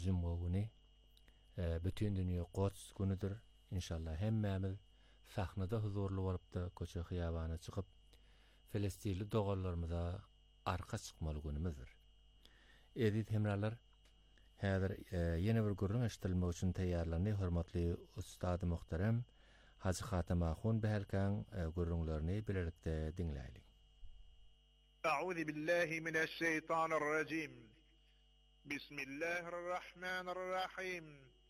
Cumhurbaşkanı bütün dünya Quds günüdür. İnşallah hemmemiz sahnada huzurlu bolup da köçe hıyabana çıkıp Filistinli dogallarımıza arka çıkmalı günümüzdür. Edit hemralar häzir ýene bir gurrun eşitilmek üçin taýýarlandy. Hormatly ustady muhterem Hacı Hatem Ahun behelkan gurrunlaryny bilerikde dinläýlik. A'udhu billahi mineşşeytanirracim. Bismillahirrahmanirrahim.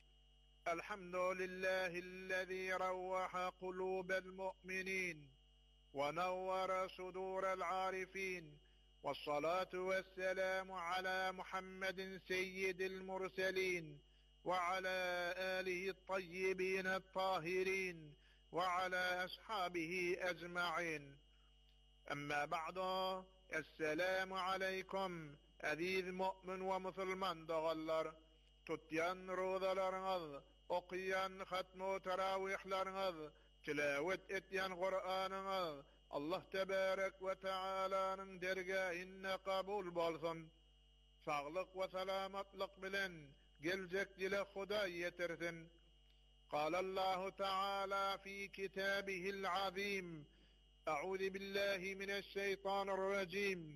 Elhamdülillahi'llezî ravvaha kulûbel mu'minin ve nawwara sudûrel arifin. والصلاة والسلام على محمد سيد المرسلين وعلى آله الطيبين الطاهرين وعلى أصحابه أجمعين أما بعد السلام عليكم أذيذ مؤمن ومسلمان دغلر تتيان روضلرنغض أقيان ختم تراويحلرنغض تلاوت اتيان قرآنغض Allah tebarek ve Teala'nın dergahine kabul bolsun. Sağlık ve selamatlık bilen gelecek dile Huda yetirsin. Qalallahu Teala fi kitabihil azim. A'udhu billahi mineşşeytanirracim.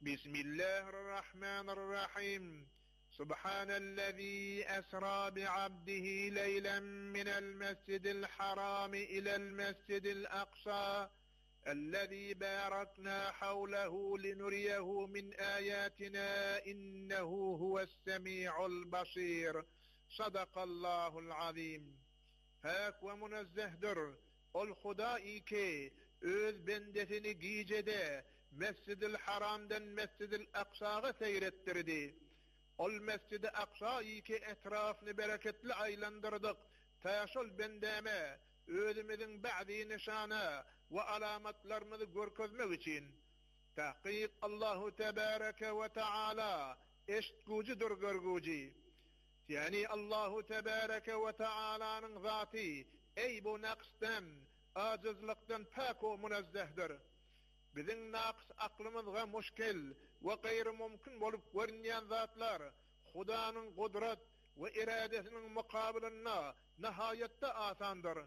Bismillahirrahmanirrahim. Subhanellezî esra bi'abdihi leylen minel mescidil harami ilel mescidil aqsa. الذي باركنا حوله لنريه من آياتنا إنه هو السميع البصير صدق الله العظيم. Hak ve münezzehdir ol Hudaî ki öz bendesini giycede Mescid-i Haram'dan Mescid-i Aksa'ya seyrettirdi. Ol Mescid-i Aksa'yı ki etrafını bereketli aylandırdık. Taşol bendeme özümüzün ba'di nişana ve alamatlarımızı görkezmek için tahqiq Allahu Tebareke ve Teala eşitgucudur görgucu. Yani Allahu Tebareke ve Teala'nın zatı ey bu naqsdan, acizlikten pak ve münezzehdir. Bizim naqs aklımızga müşkil ve gayri mümkün bolup görünýän zatlar Hudanın kudret ve iradesinin mukabilinde nihayette asandır.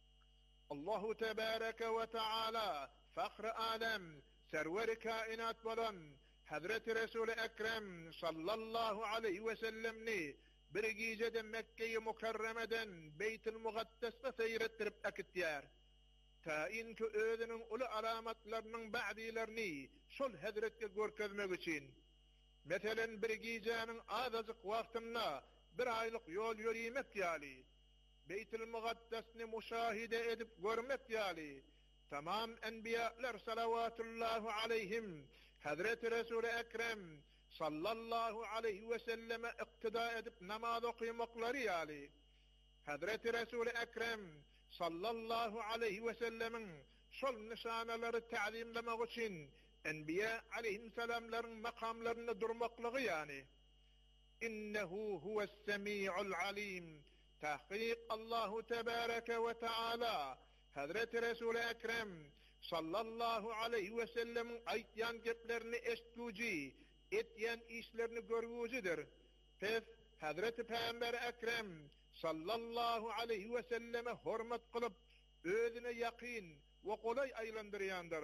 Allahu Tebareke ve Teala fakr-ı alem server-i kainat bolan Hazreti Resul-i Ekrem sallallahu aleyhi ve sellemni bir gecede Mekke-i Mukarreme'den Beyt-i Mugaddes'e seyrettirip akitýär. Tayin ki özünün ulu alamatlarının ba'dilerini şol Hazret'e görkezmek için. Meselen bir gecenin azazık vaktinde bir aylık yol yürümek yali. Beyt-i Mugaddes'ni müşahide edip görmek yali. Tamam enbiyalar salavatullahu aleyhim Hazreti Resul-i Ekrem sallallahu aleyhi ve selleme iktida edip namaz okumakları yali. Hazreti Resul-i Ekrem sallallahu aleyhi ve sellemin şol nişanaları ta'zimlemek için enbiya aleyhisselamların makamlarını durmaklığı yani. İnnehu huves-semî'ul alim. Tahqiq Allahu Tebareke ve Teala Hazreti Resul-i Ekrem sallallahu aleyhi ve sellemin aytyan geplerini eşitguci, etyen işlerini görgücüdür. Pes Hazreti Peygamber Ekrem sallallahu aleyhi ve selleme hürmet kılıp özüne yakin ve kolay aylandıryandır.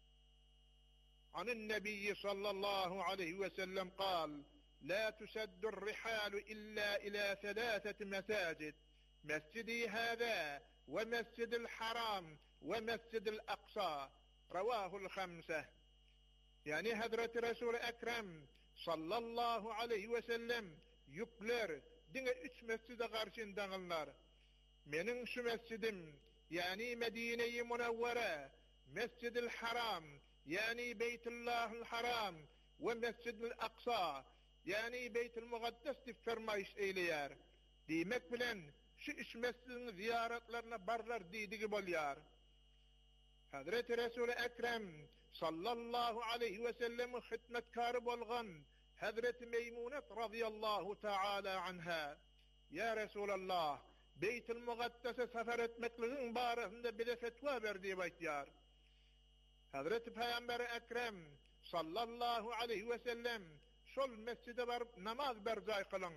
Anin Nebiyyi sallallahu aleyhi ve sellem kal: لا تسد الرحال إلا إلى ثلاثة مساجد مسجدي هذا ومسجد الحرام ومسجد الأقصى رواه الخمسة. Yani Hazreti Resul-i Ekrem sallallahu aleyhi ve sellem yükler dine 3 mescide karşındanlar. Menin şu mescidim yani Medine-i Munevvere, Mescid-i Haram yani Beytullah'l Haram ve Mescid-i Aksa yani Beyt-i Mugaddes dip fermayış eyleyar. Demek bilen şu 3 mescidin ziyaretlerine barlar diýdigi bolýar. Hazreti Resul-i Ekrem sallallahu aleyhi ve sellem'in hizmetkary bolgan Hazreti Meymunet radıyallahu taala anha: Ya Resulallah, Beyt-i Mugaddes'e sefer etmekliğin barasında bize fetva berdi baytýar. Hazreti Peygamber Ekrem sallallahu aleyhi ve sellem şol mescide barıp namaz berjay kılın.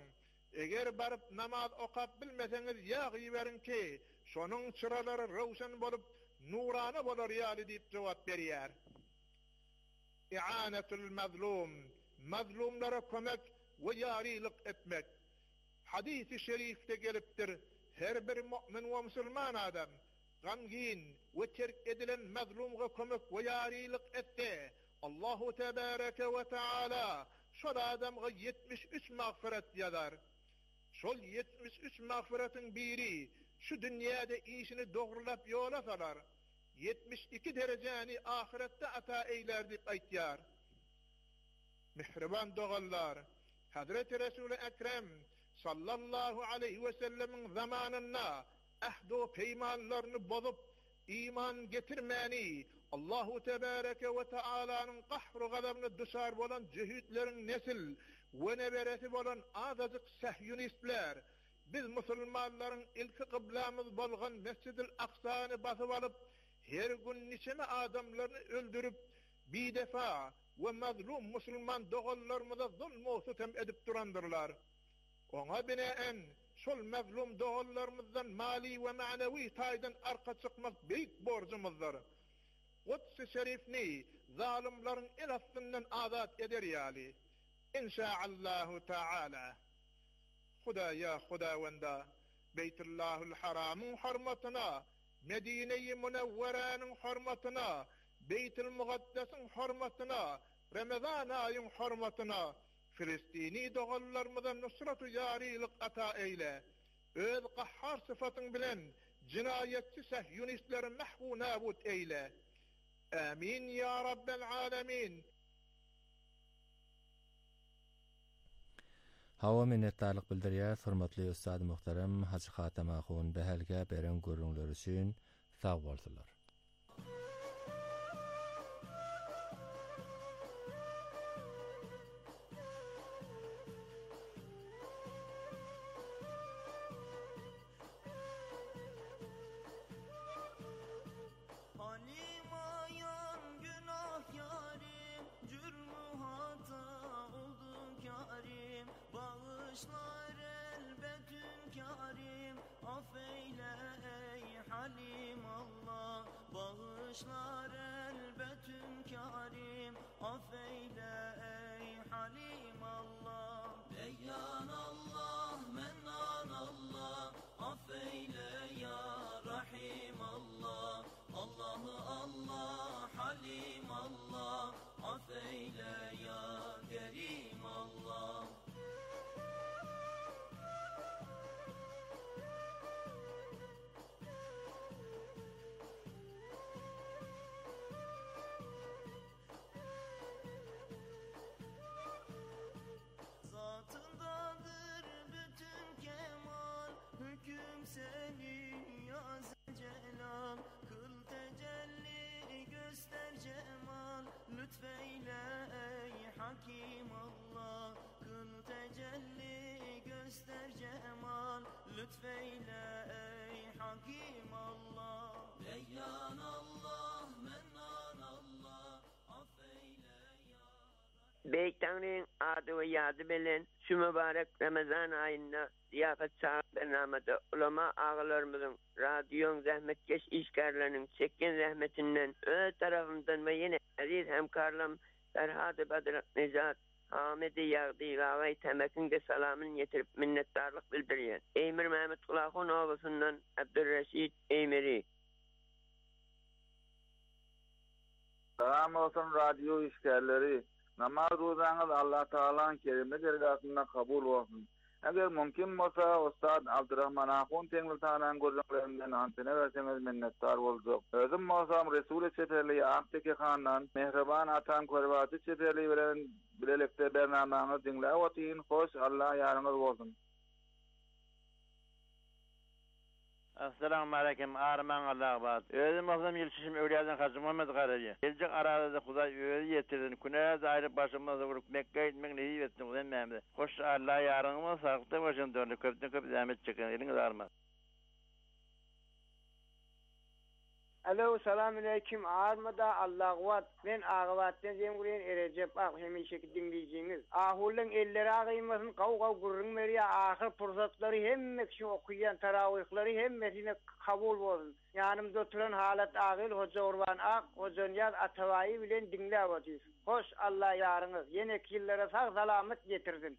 Eger barıp namaz okap bilmeseňiz ýagy berin ki, şonuň çyralary rowşan bolup nurana bolar ýaly diýip jogap berýär. İ'anetul mazlum, mazlumlara kömek we ýarylyk etmek. Hadis-i şerifde gelipdir, her bir mümin we musulman adam gamgin we terk edilen mazlumga kömek we ýarylyk etse, Allahu tebaraka ve taala şol adamga 73 magfiret ýazar. Şol 73 magfiretin biri şu dünýäde işini dogrulap ýola salar. 72 derejäni ahirette ata eýler diýip aýtýar. Mihriban dogallar, Hazreti Resul-i Ekrem sallallahu aleyhi ve sellemin zamanında ahdo peymanlarını bozup iman getirmeni, Allahu tebareke ve taala'nın kahru gadabını dışar bolan cehütlerin nesil ve neberesi bolan azazık sahyunistler, biz musulmanların ilki kıblamız bolgan Mescid-i Aksa'nı basıp alıp her gün niçeme adamlarını öldürüp bir defa ve mazlum musulman doğallarımıza zulm sitem edip durandırlar. Ona binaen şol mazlum doğallarımızdan mali ve manevi taydan arka çıkmak büyük borcumuzdur. Kuds-i şerifni zalimlerin el aslından azat eder yali. İnşaallahu Teala. Hudaya hudavenda Beytullahul Haram'ın hurmatına, Medine-i Munevvere'nin hurmatına, Beytül Mugaddes'in hurmatına, Ramazan ayın hurmatına, Filistini doğallarımıza nusratu yarilik ata eyle. Öz qahhar sıfatın bilen cinayetçi sahyunistleri mahvu nabut eyle. Amin ya Rabbel alemin. Hawa minnetdarlyk bildirýär, hormatly ustad muhterem Hacı Hatem Ahun behelge beren görüňler üçin sag bolsunlar. Bağışlar elbetün kârim, affeyle ey halim Allah. Bağışlar elbetün kârim, affeyle ey halim Allah. Deyyan Allah, mennan Allah, affeyle ya Rahim Allah. Allah'ı Allah, halim Allah, affeyle ya Kerim Allah. Zatındadır bütün kemal, hüküm senin ya Zelcelal. Kıl tecelli göster cemal, lütfeyle ey Hakim Allah. Kıl tecelli göster cemal, lütfeyle ey Hakim Allah. Deyyan Allah, mennan Allah, affeyle ya. Beytanın adı ve yadı bilen şu mübarek Ramazan ayında ziyafet saat bernamada ulama ağalarımızın radyon zahmetkeş işgarlarının çekken zahmetinden öz tarafımdan ve yine aziz hemkarlam Ferhat-ı Badrat Nezat Hamid-i Yağdi Gavay Temekin de salamını getirip minnettarlık bildiriyor. Eymir Mehmet Kulakun oğlusundan Abdülreşid Eymiri. Selam olsun radyo işgalleri. Namaz rozanız Allah Teala'nın kerime dergahında kabul olsun. Eğer mümkün olsa Ustad Abdurrahman Ahun Tengil Tanrı'nın gözlerinden antene verseniz minnettar olacak. Özüm olsam Resul-i Çeterli Akteki Han'dan Mehriban Atan Korvatı Çeterli veren bilelekte bernamanı dinle otin. Hoş Allah yarınız olsun. Assalamu alaikum arman Allah'a baz. Özüm olsam yılçışım öyleyden Hacı Muhammed Karacı. Gelecek arada Huday öyle yetirdin. Kuneye dair başımıza vurup Mekke'ye gitmek neyi ettin Huday Mehmet'e. Hoş Allah yarınımı sarıkta başın döndü. Köpten köp zahmet çıkın. Eliniz armaz. Alo, selamünaleyküm. Armada Allah'vat. Ben ağavattan zemgulen Recep Ağ hemişeki dinleyeceğiniz. Ahulun elleri ağıymasın, kav gurrun veriya ahir fırsatları hemmekşin okuyan taravihleri hemmesine kabul olsun. Yanımda oturan halat ağıl Hoca Urban Ağ, Hoca Niyaz Atavayı bilen dinleyevatıyız. Hoş Allah yarınız. Yenek yıllara sağ salamet getirsin.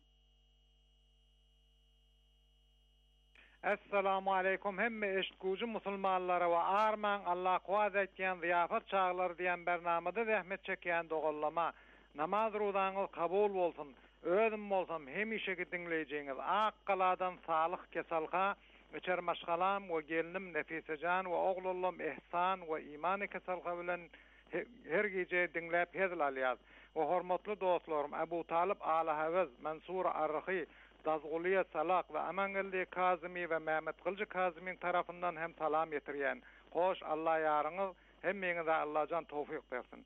Assalamu alaikum hemme eşitgücü musulmanlara ve arman Allah kuaz etken ziyafat çağlar diyen bernamada zahmet çeken dogollama namaz rudanız kabul olsun özüm olsam hemişeki dinleyeceğiniz akkaladan sağlık kesalha içer maşgalam ve gelinim Nefisecan ve oğlullum ihsan ve imanı kesalha bilen her gece dinlep hezl aliyaz ve hormatlı dostlarım Ebu Talib Alahavuz Mansur Arrahi Dazguliye Salak ve Amangelli Kazimi ve Mehmet Kılcı Kazimi'nin tarafından hem salam yetiriyen. Hoş Allah yarınız hem menize Allah can tevfik versin.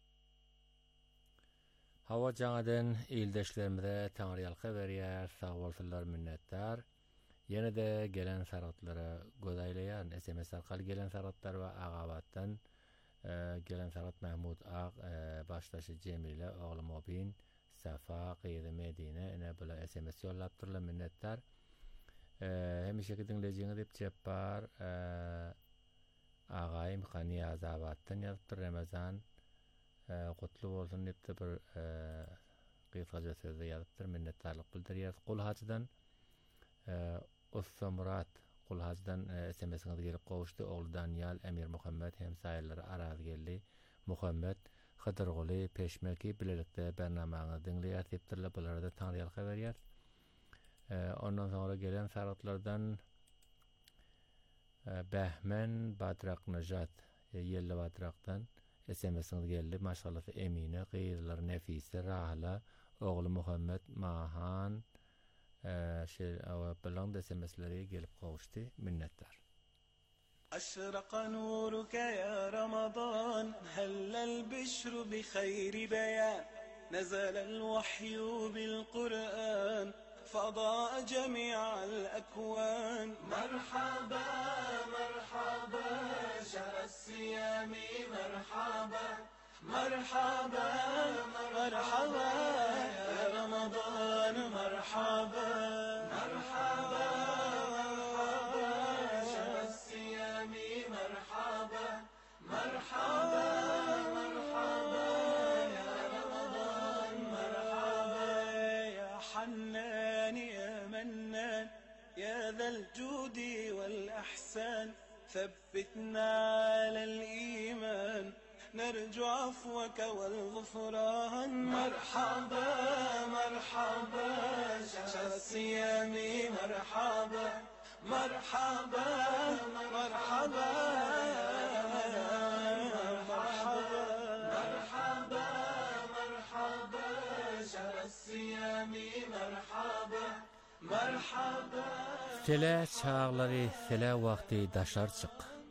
Hava canadın ildeşlerimize tanrıyalka veriyer, sağ olsunlar minnettar. Yine de gelen saratlara godaylayan, SMS arkalı gelen saratlar ve ağavattan gelen sarat Mahmud Ağ, baştaşı Cemile, oğlu Mobin, Safa, Qıydı Medine, ene böyle SMS yollaptırla minnettar. Hemişeki dinleyeceğini deyip ceppar ağayım Qani Azavat'tan yazıptır Ramazan kutlu olsun deyip de bir qıyıtgaca sözde yazıptır minnettarlık bildiriyaz. Qul hacıdan Usta Murat Qul hacıdan SMS'iniz gelip qovuştu. Oğlu Daniel, Emir Muhammed hem sayırları araz geldi. Muhammed Xıdırguli, Peşmeki bilelikte bernamağını dinleyat deyiptirle bularda tanrıyalka veriyat. Ondan sonra gelen saratlardan Behmen Badrak Najat Yelli Badrak'tan SMS'iniz geldi. Maşallah Emine, Qıyırlar, Nefise, Rahla, oğlu Muhammed, Mahan bilan SMS'leri gelip qovuştu. Minnettar. أشرق نورك يا رمضان هل البشر بخير بيان نزل الوحي بالقرآن فضاء جميع الأكوان مرحبا مرحبا شهر الصيام مرحبا مرحبا مرحبا يا رمضان مرحبا مرحبا مرحبا مرحبا يا رمضان مرحبا يا حنان يا منان يا ذا الجود والأحسان ثبتنا على الإيمان نرجو عفوك والغفران مرحبا مرحبا شهر الصيام مرحبا مرحبا مرحبا Sele çağları, sele vakti daşar çık.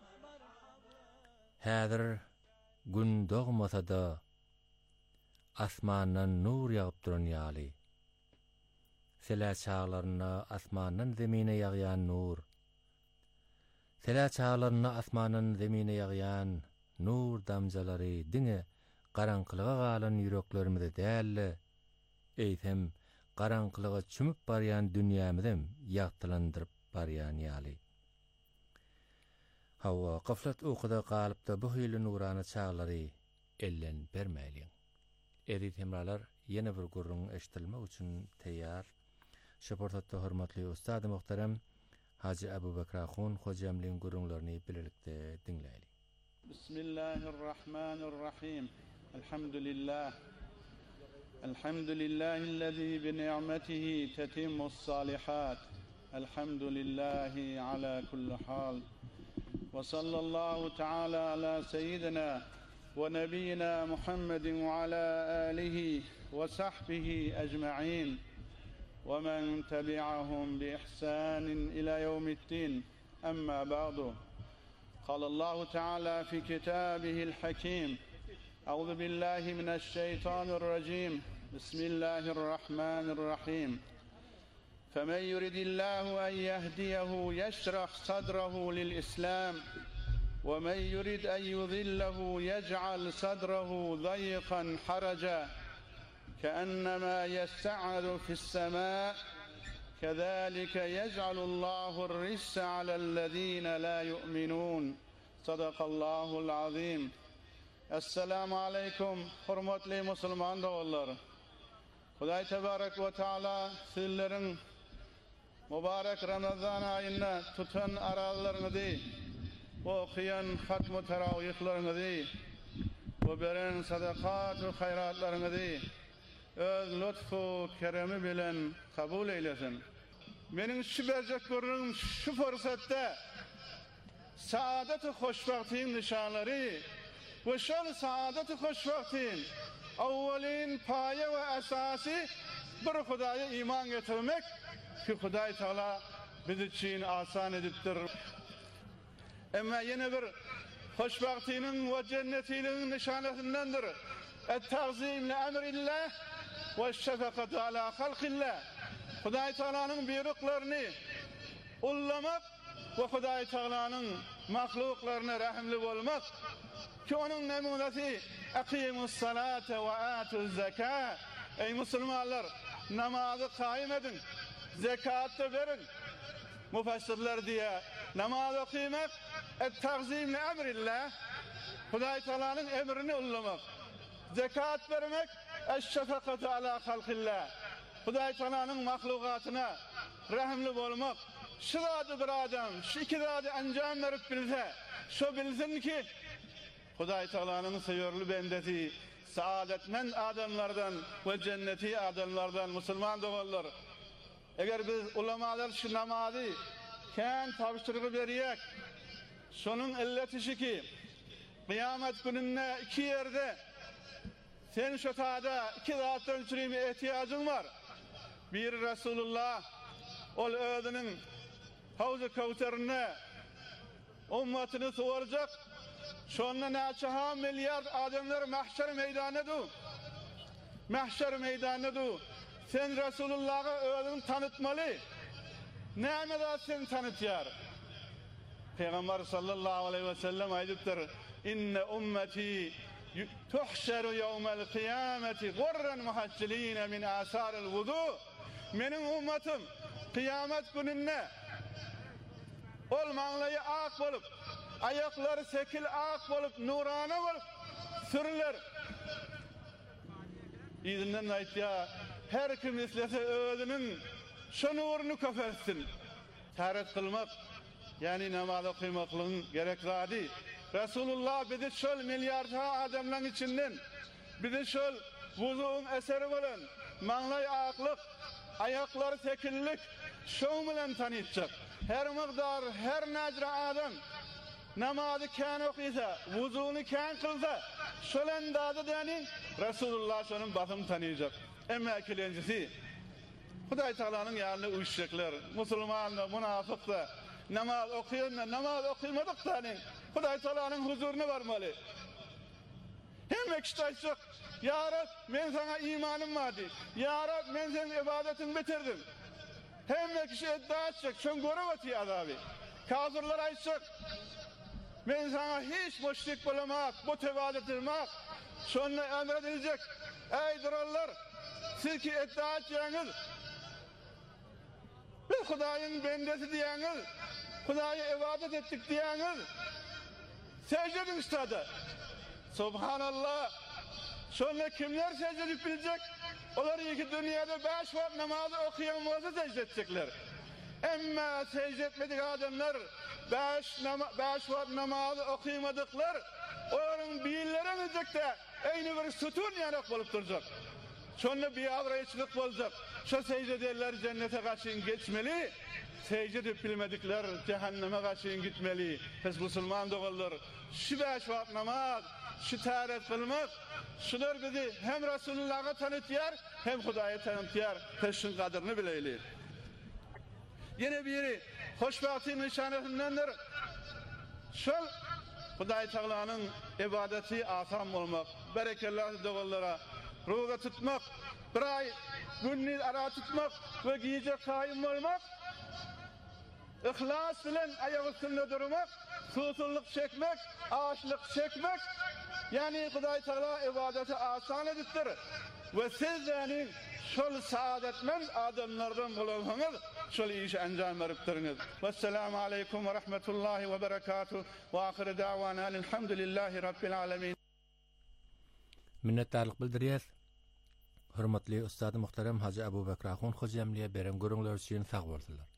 Häzir gün doğmasa da asmandan nur yağıp duran ýaly. Sele çağlarına asmandan zemine yağyan nur. Sele çağlarına asmandan zemine yağyan nur damjalary diňe garaňkylyga galan ýüreklerimize dälle. Eýsem garaňkylyga çümüp barýan dünýämizem ýagtylandyryp barýan ýaly. Hawa gaflat okuda galypda bu hyly nurana çağlary ellen bermäliň. Edit hemralar ýene bir gurrun eşitilmek üçin teýýar. Şeportatda hormatly ustady muhterem Hacı Ebu Bekir Ahun hocamlyň gurrunlaryny bilelikde dinleýäli. Bismillahirrahmanirrahim. Elhamdülillah. Elhamdülillahi'llezî bi ni'metihi tetimmus salihat. Elhamdülillahi ala kulli hal. Ve sallallahu teala ala seyyidina ve nebiyyina Muhammedin ve ala alihi ve sahbihi ecma'in. Ve men tebi'ahum bi ihsanin ila yevmiddin. Amma ba'du. Qalallahu teala fi kitabihil hakim. أعوذ بالله من الشيطان الرجيم بسم الله الرحمن الرحيم فمن يرد الله أن يهديه يشرح صدره للإسلام ومن يرد أن يضله يجعل صدره ضيقا حرجا كأنما يسعد في السماء كذلك يجعل الله الرجس على الذين لا يؤمنون صدق الله العظيم. Esselamu aleyküm hürmetli Müslüman doğullar. Huday Tebarek ve Teala sizlerin mübarek Ramazan ayına tutan aralarınızı, okuyan hatm-ı teravihlerinizi, ve beren sadakat ve hayratlarınızı öz lütfu keremi bilen kabul eylesin. Menin şu bercek görürüm şu fırsatta saadet-i hoşbahtin nişanları ve şol saadet-i hoşbahtin avvalin paye ve esası bir Hudaya iman getirmek ki Huday Teala biz için asan ediptir. Ama yine bir hoşbahtinin ve cennetinin nişanasındandır. Et-tazim li emrillah ve şefakatu ala halqillah. Huday Teala'nın buyruklarını ullamak ve Huday Teala'nın mahluklarına rahimli olmak ki onun nemunesi akimus salate ve atuz zekâ. Ey Müslümanlar, namazı kaim edin, zekat da verin. Mufassirler diye namaz okumak et-tazim li emrillah, Huday Teala'nın emrini ullamak. Zekat vermek eş-şefakatu ala halqillah, Huday Teala'nın mahlukatına rahimli olmak. Şu zadı bir adam, şu iki zadı ancam verip bilse, şu bilsin ki Huday Teala'nın seviyorlu bendesi, saadetmen adamlardan ve cenneti adamlardan Müslüman doğullar. Eğer biz ulamalar şu namazı kendi tavşırığı veriyek, şunun illetişi ki kıyamet gününe iki yerde sen şu tada iki zat ölçülüğüne ihtiyacın var. Bir Resulullah ol ödünün Havz-ı Kevser'ine ummatını soracak. Şonla naçaha milyar adamlar mahşer meydanıdır. Mahşer meydanıdır. Sen Resulullah'a ödünü tanıtmalı. Neyme sen tanıtıyar? Peygamber sallallahu aleyhi ve sellem aydıptır. İnne ummeti tuhşeru yevmel kıyameti gurran muhaccilina min asaril vudu. Menin ummetim kıyamet gününe olmanlayı ak bolup, ayakları sekil ak bolup, nurana bolup sürüler. İzinden ait ya, her kim islese ödünün şu nurunu köfersin. Taharet kılmak, yani namaz okuymaklığın gerek zadi. Resulullah bizi şöyle milyarda adamların içinden, bizi şöyle vuzuğun eseri olan, manlay aklık, ayakları sekillik, şoğun bilen tanıyacak. Her mıqdar, her necra adam namazı kan okuysa, vuzuğunu kan kılsa, şölen dadı denin, Resulullah şunun batını tanıyacak. Ama ikincisi, Huday Teala'nın yanına uyuşacaklar. Müslüman da, münafık da, namaz okuyan da, namaz okuymadık da Huday Teala'nın huzuruna varmalı. Hem ekşitayacak. Ya Rab, ben sana imanım vardı. Ya Rab, ben senin ibadetini bitirdim. Hem ekşi iddia edecek. Şun göreveti azabı. Kafirler aytacak. Ben sana hiç müşrik bulamak, bu tevadet etmek. Şunla emredilecek. Ey durallar, siz ki iddia edeceğiniz, biz Hudayın bendesi diyeniz, Huday'a ibadet ettik diyeniz, secde edin üstadı. Subhanallah. Sonra kimler secde edip bilecek? Onlar iki dünyada 5 vakit namazı okuyan olsa secde edecekler. Ama secde etmedik adamlar 5 vakit namazı okuyamadıklar. Onun biyilleri edecek de aynı bir sütun yanak olup duracak. Sonra bir avrayışlık olacak. Şu secde ederler cennete karşıyın geçmeli. Secde edip bilmedikler cehenneme karşıyın gitmeli. Biz Müslüman doğullar. Şu 5 vakit namaz, şu taharet kılmak, şular bizi hem Resulullah'a tanıtıyor, hem Huday'a tanıtıyor. Peşin kadrini bileyli. Yine biri hoşbahtı nişanesinden şol Huday Teala'nın ibadeti asam olmak, berekelli doğullara ruga tutmak, bir ay günlük ara tutmak ve giyecek kaim olmak İhlas bilen ayağı üstünde durmak, susuzluk çekmek, açlık çekmek, yani Hudaý Taala ibadeti asan edipdir. Ve siz yani şol saadetmen adamlardan bulansanız şol işi anjam beripdiriniz. Vesselamu aleykum ve rahmetullahi ve berekatuh. Ve ahire davana elhamdülillahi rabbil alamin. Minnetdarlyk bildirýär. Hürmetli ustady muhterem Hacı Abu Bekir Ahun hojamliýe berem görüňler üçin sag bolsunlar.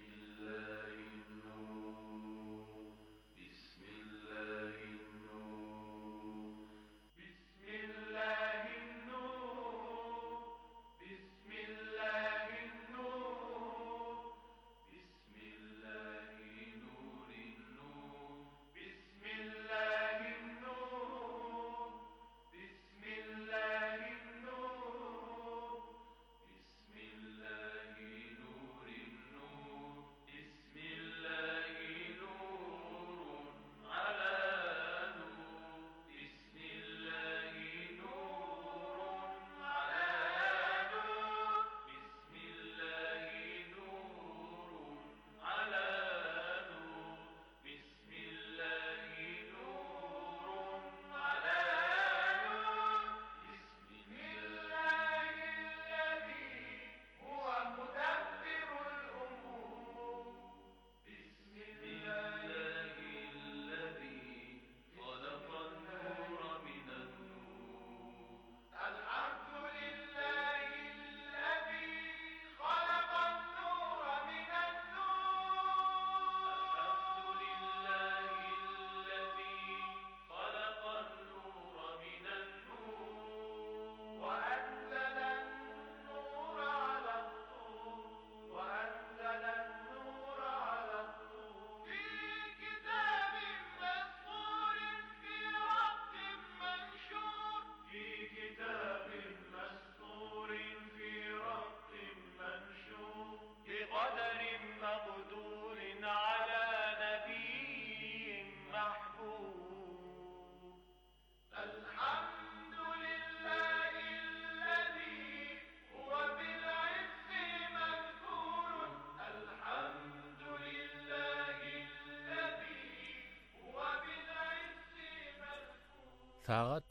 Saat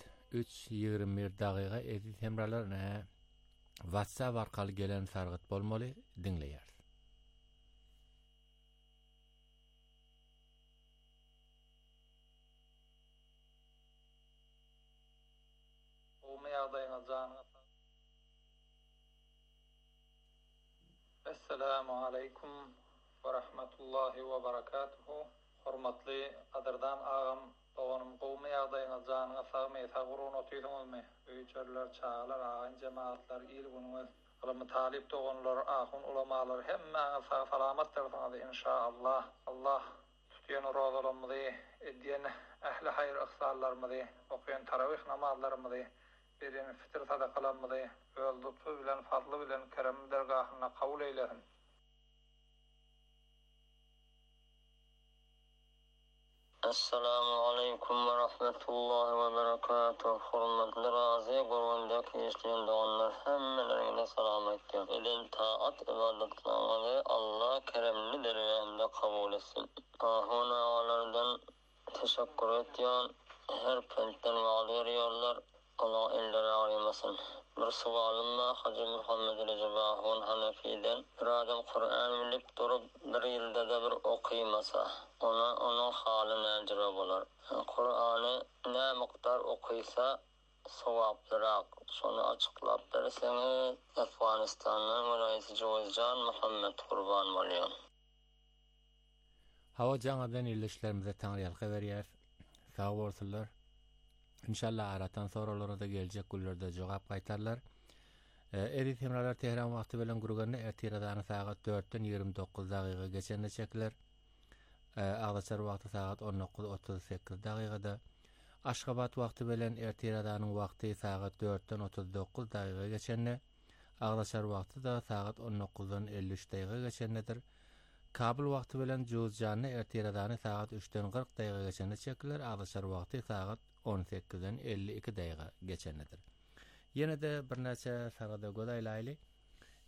3:21 daqiqa edit hemralarına WhatsApp arkaly gelen sargyt bolmaly dinleýär. Assalamu alaikum ve rahmetullahi ve berekatuhu. Hormatly adyrdan agam Oğanım qowmy ýagdaýyna janyňa sagmy sagurun otýdyňyzmy? Öýçerler, çağlar, aýan jemaatlar, il günüňiz, ulama talip doganlar, ahun ulamalar hemmäňe sag salamat bolsun inşallah. Allah tutýan rozalarymyzy, edýän ähli hayr ihsallarymyzy, okuyan tarawih namazlarymyzy, beren fitr sadakalarymyzy öldüpü bilen, fadly bilen, kerem dergahyna kabul eýlesin. Assalamu alaikum wa rahmatullahi wa barakatuh. Hurmatly razy gorundaki işleyen doganlar hemmelerine salam etdim. Elin taat ibadetlerini Allah keremli derejede kabul etsin. Ahuna ağalardan teşekkür etýän her pentden vaady berýärler. Allah elleri ağrımasın. Bir sualımda Hacı Muhammed Recep Ahun Hanefi'den bir adam Kur'an bilip durup bir yılda da bir okuymasa onun hali necre bolar? Kur'an'ı ne miktar okuysa savaplırak. Şunu açıklap verseniz Afganistan'ın Mülayisi Cevizcan Muhammed Kurban bolýan. Hawa jaňadan ýerleşlerimize taňryalky berýär. Sag bolsunlar. İnşallah aratan sorulara da gelecek günlerde jogap gaýtarlar. Edit hemralar Tehran wagty bilen gurganda ertiradany saat 4-den 29 daqiga geçende çekler. Agdaçar wagty saat 19:38 daqigada. Aşgabat wagty bilen ertiradanyň wagty saat 4-den 39 daqiga geçende. Agdaçar wagty da saat 19:53 daqiga geçendedir. Kabul wagty bilen Juzjany ertiradany saat 3-den 40 daqiga geçende çekler. Agdaçar wagty saat 18'den 52 daqiga geçendedir. Yine de bir näçe sagada godaýlaýly.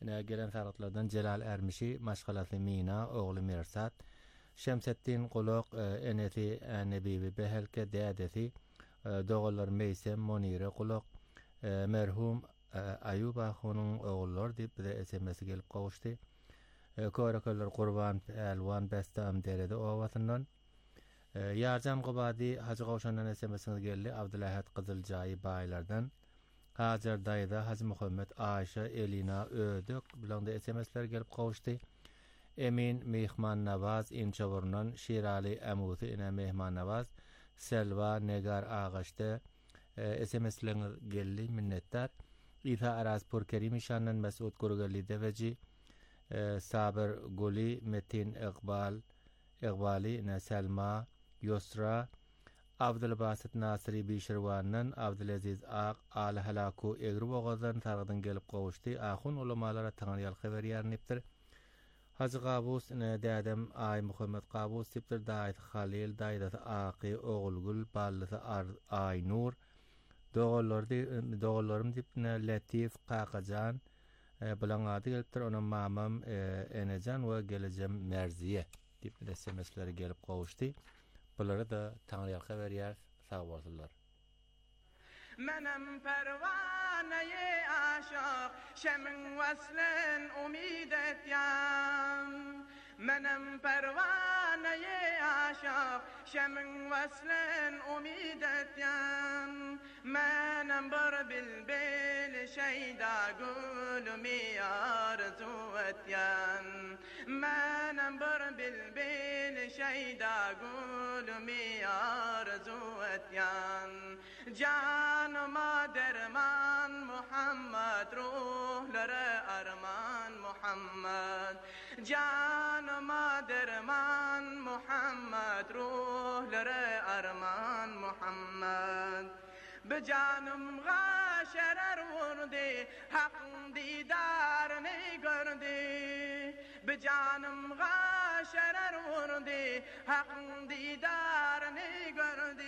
gelen sarıtlardan Celal Ermişi, Maşgalasy Mina, ogly Mirsat, Şemseddin Qulaq, enesi Nebibi Behelke dädesi, dogullar Meysem Monire Qulaq, merhum Ayub Ahunun oğullar diýip bize SMS gelip gowuşdy. Korakallar Qurban Elwan Bestam derede owatyndan. Yarjam Qobadi Hacı Gawşandan SMS'iniz geldi. Abdulahat Qızıljayi baýlardan. Hajar Dayda, Hacı Muhammed, Aýşa, Elina, Ödük bilen de SMS'ler gelip gowuşdy. Emin Mehman Nawaz Inçawornan, Şirali Amuti ine Mehman Nawaz, Selva Negar Ağaçda SMS'leriniz geldi, minnettar. İsa Arazpur Kerim şandan Mesut Gurgali Deveci, Sabir Guli, Metin Iqbali, Selma, Yusra, Abdülbasit Nasiri Bişirwandan, Abdülaziz Aq, Ali Halaku Egri Boğazdan tarıdan gelip qowuşdy. Ahun ulamalara taňyal haber ýarnypdyr. Hacı Qabus dädem Ay Muhammed Qabus tipdir. Daýat Halil, daýat Aqy, Oğulgul, ballasy Aynur, Doğullarım dipne Latif Qaqajan bilen ady gelipdir. Onun mamam Enejan we geleceğim Merziye dip SMS'leri gelip qowuşdy. Bulara da taňyal haber ýer, sag bolsunlar. Menem pervaneye aşık, şemin veslin umid etyan. Menem pervaneye aşık, şemin veslin umid etyan. Menem bir bilbil şeyda gülümü arzu etyan. Menem bir bilbil şeyda gülümü arzu etyan. Canıma derman Muhammed, ruhlara arman Muhammed. Canıma derman Muhammed, ruhlara arman Muhammed. Be canımga şerer vurdi, hakkın didarını gördü. Be canımga şerer vurdi, hakkın didarını gördü.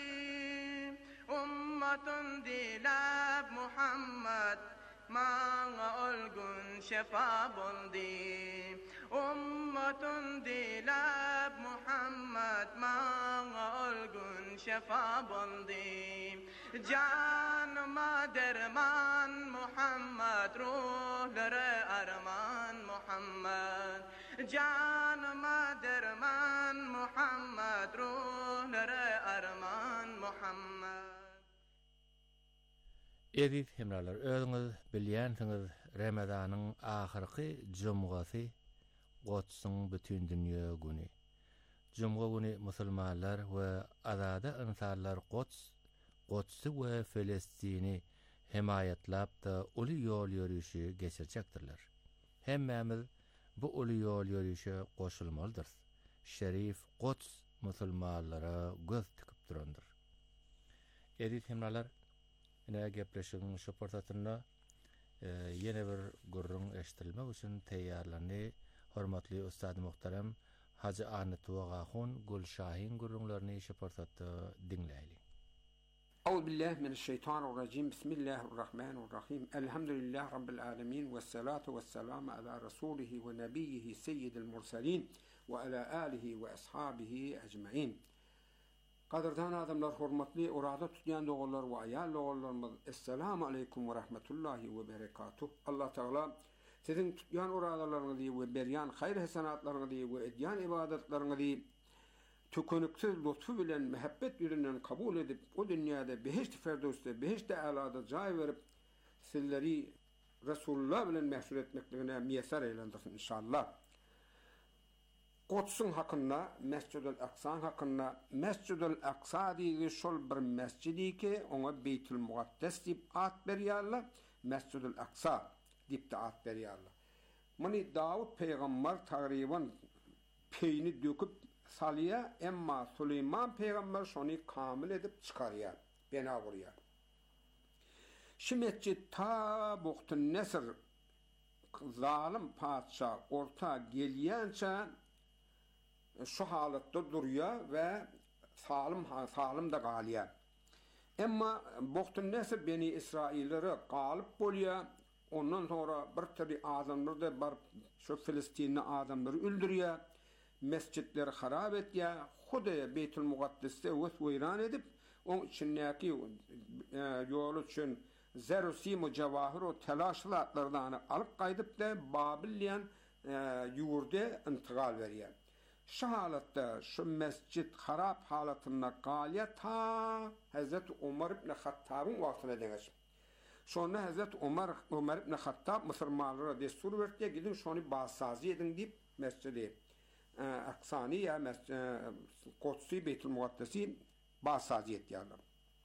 Ummatun dilab Muhammed, maňa olgun şefa boldy. Ummatun dilab Muhammed, maňa olgun şefa boldy. Canıma derman Muhammed, ruhlara arman Muhammed. Canıma derman Muhammed, ruhlara arman Muhammed. Edip hemralar, özüňiz bilýänsiňiz, Ramazanyň ahyrky jumgasy Quds'un bütün dünýä güni. Jumga güni musulmanlar we azada insanlar Quds'y we Filistini himayatlap da uly ýol ýürüşi geçirjekdirler. Hemmämiz bu uly ýol ýürüşe goşulmalydyr. Şerif Quds musulmanlara göz tikip durandyr. Edip hemralar, ine gepleşigiň şu pursatynda ýene bir gurrun eşitilmek üçin teýýarlany hormatly ustad muhterem Hacı Ahmet Wagahun Gulşahin gurrunlaryny şu pursatda dinleýeli. Euzu billahi mineşşeytanirracim. Bismillahirrahmanirrahim. Elhamdülillahi rabbil alamin ve salatu vesselamu ala rasulihi ve nebiyyihi seyyidil murselin ve ala alihi ve ashabihi ecmaîn. Qadirdan adamlar, hormatly orada tutýan dogullar we aýal dogullarymyz, assalamu aleykum we rahmetullahi we berekatuh. Allah Taala siziň tutýan oradalaryňyzy we berýän haýr hesanatlaryňyzy we edýän ibadetlaryňyzy tökönüksiz lutfu bilen mehabbet ýüzünden kabul edip o dünýäde beheşt-i ferdowsda, beheşt-i alada jaý berip sizleri Resulullah bilen mehsul etmekligine miýesar eýlendirsin inşallah. Quds'un hakkında, Mescid-ül Aqsa'nın hakkında, Mescid-ül Aqsa diýigi şol bir mescidi ki, ona Beytül Muqaddes diýip at berýärler, Mescid-ül Aqsa diýip de at berýärler. Muni Davud peýgamber tagriban peýni döküp salýar, emma Süleyman peýgamber şonu kamil edip çykarýar, bena gurýar. Şu mescid ta Buhtun Nesr zalim padşah orta gelýänçe şu halatda durýar we salim da galýar. Emma Buhtun Nesr Beni İsraillere galyp bolýar, Ondan sonra bir tabi adamlar da bar şu Filistinli adamları öldürüyor. Mescitleri harap etýär. Hudaya Beytül Muqaddesde weýran edip, onun içindäki ýol üçin zerusi mujawahir o telaşlatlardan alıp gaýdyp da Babilyan ýurde intiqal berýär. Şu halatda şu mescit harap halatyna galýa ta Hazrat Umar ibn Hattab'ın wagtyna deňeş. Şonu Hazrat Umar ibn Hattab musulmanlara destur berdi, gidin şonu bassazy edin diýip mescidi Aksani ya Kudsi Beytül Muqaddesi bassazy etýärler.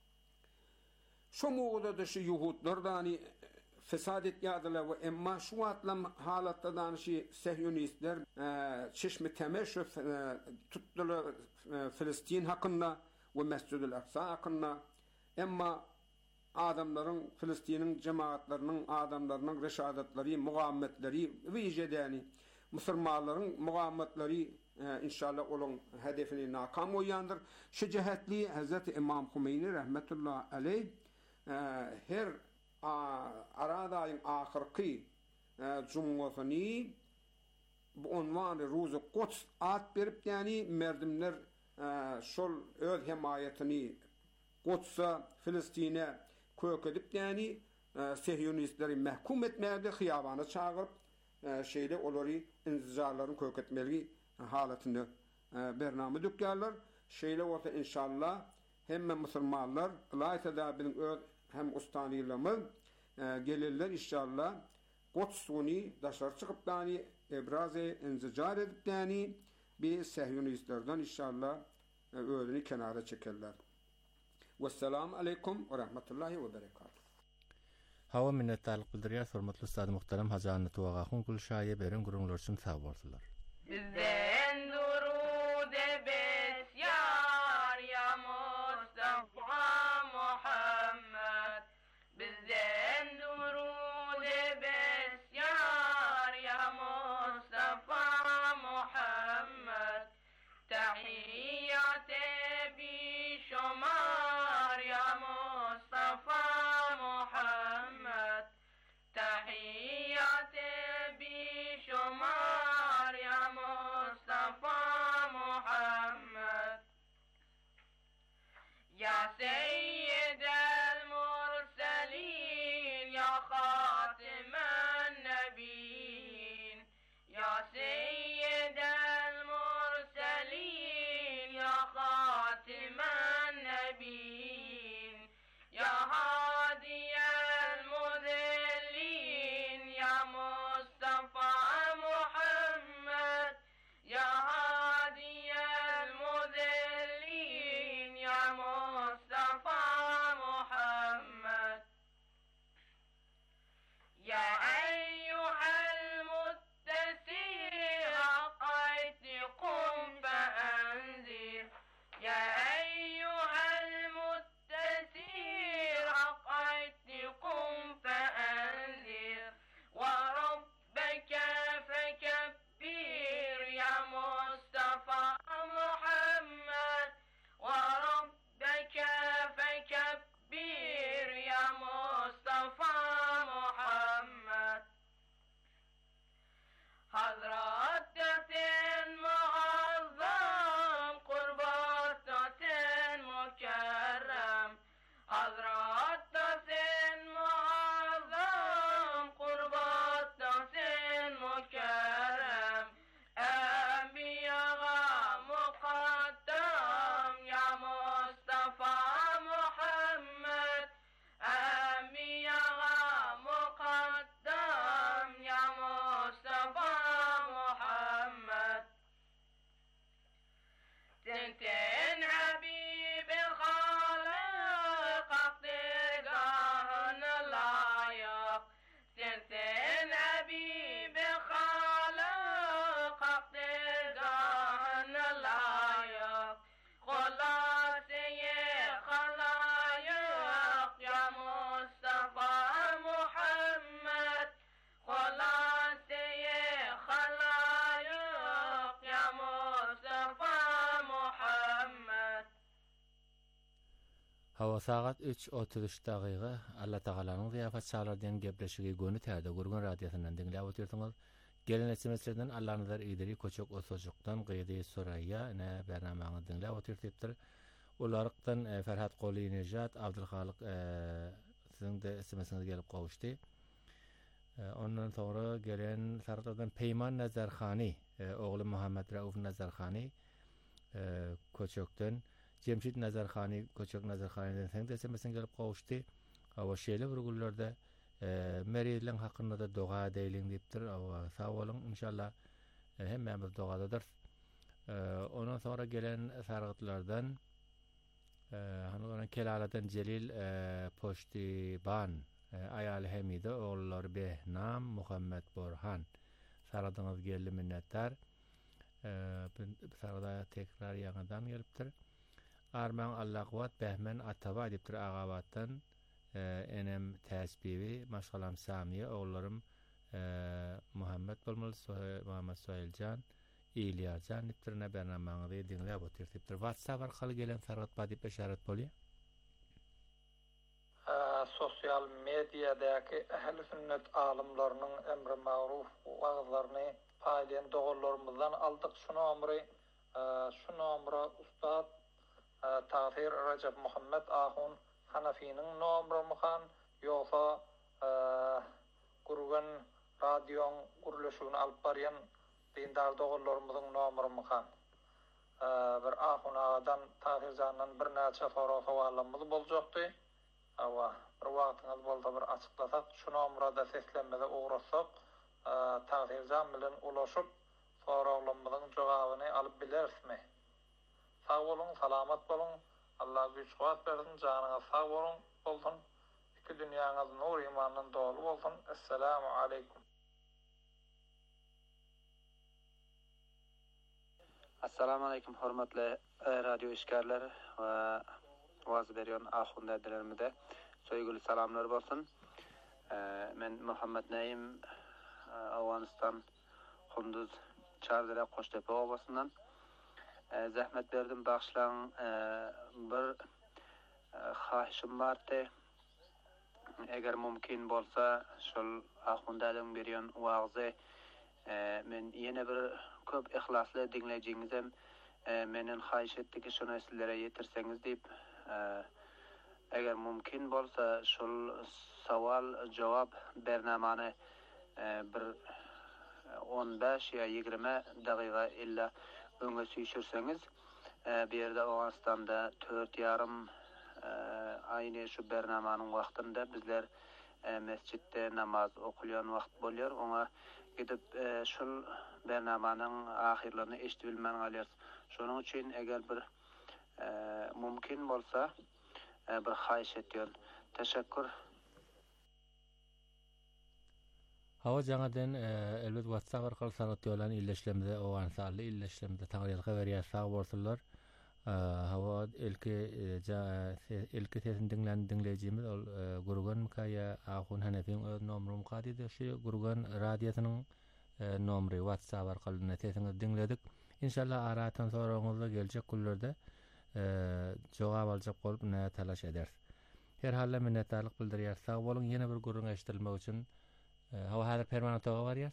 Şu mugda da şu Yahudlardan fesad etýärler we emma şu atlam halatdan şu Sehyonistler çeşme temeşrif tutdular Filistin hakkında ve Mescid-ül Aksa hakkında, emma adamların Filistin'in cemaatlerinin adamlarının reşadatları, mugametleri ve ijedani Müslümanların mugametleri inşallah onun hedefini nakam oyandır. Şu cihetli Hazreti İmam Hümeyni rahmetullahi aleyh her aradayın ahirki cumhuriyetini bu unvanı Ruzu Quds at berip yani merdimler şol öz himayetini Quds'a Filistin'e kökedip yani Sehyonistleri mahkum etmeye hıyabana çağırıp şeyde olary intijarlaryny köketmeli halatını bername dökýärler. Şeyle orta inşallah hemme musulmanlar laýtada bilen öz hem ustanylarymyz gelirler inşallah Quds'uni daşar çykyp dany ebraze intijar edip dany bir Sehyonistlerden inşallah öýüni kenara çekerler. Vesselamu aleykum ve rahmetullahi ve berekatuhu. Hawa minnetdarlyk bildirýär hormatly ustad muhterem Hajan Tuwagahun Gulşaýy beren gurullar üçin sag bolsunlar. Bizden durud besyar ya Mustafa Muhammed. Bizden durud besyar ya Mustafa Muhammed. Tahiyyat bi şomar ya Mustafa Muhammed. Tahiyyat bi şomar ya Mustafa Muhammed. Ya Seyyid el-Mursalin ya Khatimen Nebiyyin. Ya Seyyid el-Mursalin ya Khatimen Nebiyyin. Ya Hadiyel Mudellin ya Mustafa Muhammed. Ya Hadiyel Mudellin ya Mustafa Muhammed. Ya eyyuhel muttesir aqayti qum fa'anzir. Ya eyyuhel muttesir aqayti qum fa'anzir. Wa rabbaka fakabbir ya Mustafa Muhammed. Wa rabbaka fakabbir ya Mustafa Muhammed. Hazratin muazzam, qurbatin mukarram. Hazratin muazzam, qurbatin mukarram. Anbiyaga muqaddam ya Mustafa Muhammed. Anbiyaga muqaddam ya Mustafa Muhammed. Tintin Habibi Khaliq aqdirgahına layık. Tintin Habibi Khaliq aqdirgahına layık. Khulasiye halayık ya Mustafa Muhammed. Khulasiye halayık ya Mustafa Muhammed. Hawa saat 3:33 daqiqa Allah Taala'nın ziyafat çağlardan gepleşigi gönü täze Gurgun radiosundan dinläp oturýarsyňyz. Gelen esemeslerden Allah'ın nazar idiri koçok osojuktan gıydı soraya ne bernamaňyzy dinläp oturýardyr. Olarykdan Ferhat Qoly Nejat Abdulhalik sizin de esemesiniz gelip gowuşdy. Ondan sonra gelen Sarıdan Peyman Nazarxani oğlu Muhammed Rauf Nazarxani koçokdan Cemşit Nazarxani koçok Nazarxani'den sen de esemesiniz gelip gowuşdy. Awa şeýle bir günlerde Meriýetleň hakynda da doga edeýin diýipdir. Awa sag bolun inşallah hemmemiz dogadadyr. Ondan sonra gelen sargıtlardan hanılan Kelaladan Celil Poştiban Ayal Hamide oğulları Behnam Muhammed Borhan saradyňyz geldi minnettar. Sarada tekrar ýangydan gelipdir. Arman Allahwat Behmen Ataba diýipdir Agabatdan enem täsbibi maşgalam Samiye oğullarym Muhammed bolmaly Muhammed Soýeljan İlyasjan diýipdirne bernamaňyzy dinläp oturýardyr. WhatsApp arkaly gelen sarat diýip işaret bolýar. Sosyal mediadaki ehli sünnet alimlerinin emri ma'ruf wagzlaryny paýdan dogullarymyzdan aldyk. Şu nomra Ustad Tahir Recep Muhammed Ahun Hanafi'nin nomramy kan ýoksa Gurgun radioň guruluşyny alyp barýan dindar dogullarymyzyň nomramy kan. Bir Ahun agadan Tahirjandan bir näçe soraw hawalamyz boljakdy. Awa bir wagtyňyz bolsa bir açyklasak, şu nomrada seslenmede uğraşsak, Tahirjan bilen ulaşyp sorawlarymyzyň jogabyny alyp bilersmi? Sag bolun, salamat bolun. Allah güç kuvvet versin, canına sağ olsun. İki dünyanız nur imanın dolu olsun. Esselamu aleyküm. Assalamu aleyküm hürmetli radyo işgärler ve waz berýän ahundalarymyza söýgüli salamlar bolsun. Men Muhammed Naim Awganistan Kunduz Çardara Qoştepe obasından zahmet verdim başlan bir haýşym bardy. Eger mümkin bolsa şol ahundalyň berýän wagzy men ýene bir köp ihlasly dinleýiňizem menen haýyş etdiki şonu sizlere ýetirseňiz diýip eger mümkin bolsa şol sowal jogap bernamany bir 15 ýa 20 dagyga illa öňe süýşürseňiz bu ýerde Awganistanda 4,5 aýny şu bernamanyň wagtynda bizler mesjitde namaz okulýan wagt bolýar. Oňa gidip şol bernamanyň ahirlerini eşitip bilmän galýar. Şonuň üçin eger bir mümkin bolsa bir haýyş etýän. Teşekkür. Hawa jaňadan elbet WhatsApp arkaly sagat ýolan illeşlemde Awganistanly illeşlemde taýyarga berýär sag bolsunlar. Hawa elke sesini dinleýijimiz ol Gurgun Mukaya Ahun Hanefiň öz nomrum gadydy. Şu Gurgun radiosynyň nomry WhatsApp arkaly sesini dinledik. İnşallah aratan soraňyzda geljek günlerde jogap aljak bolup ne talaş eder. Her halda minnetdarlyk bildirýär. Sag bolun, ýene bir gurrun eşitilmek üçin hawa häzir permanentoga barýar.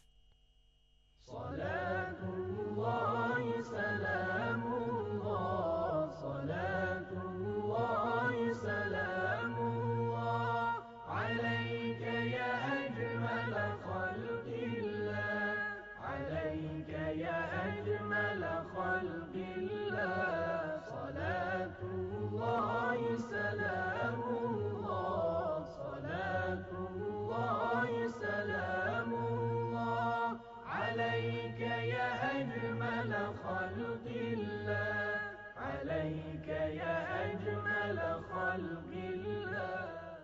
Salatullahi salamullah, salatullahi salamullah aleyke ya ecmel halqillah, aleyke ya ecmel halqillah, salatullahi salamullah, salatullahi salamullah aleyke ya ecmel halqillah, aleyke ya ecmel halqillah.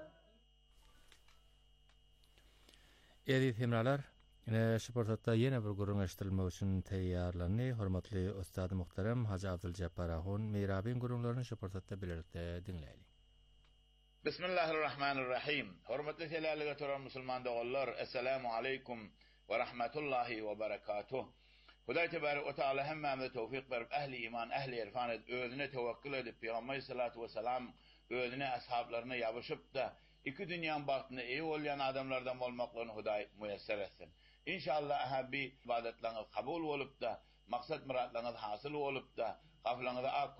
Edip hemralar, şu portatda ýene bir gurrun eşitilmek üçin taýýarlandy. Hormatly Ustad Muhterem Haji Abduljabbar Ahun Meýrabiň gurrunlaryny şu portatda bilerlikde dinleýälik. Bismillahirrahmanirrahim. Hormatly selälige toran musulman dogullar, assalamu aleykum ve rahmetullahi ve berekatuh. Hudaý tebarek we taala hemmemize tawfik berip ehli iman, ehli irfan özüne tewekkül edip Peygamber sallallahu aleyhi ve sellem özüne ashablarına yapışıp da iki dünyanın baktığında iyi olayan adamlardan olmaklarını Huday müyesser etsin. İnşallah ahabbi ibadetleriniz kabul olup da maksat muratlarınız hasıl olup da kaflanızda ak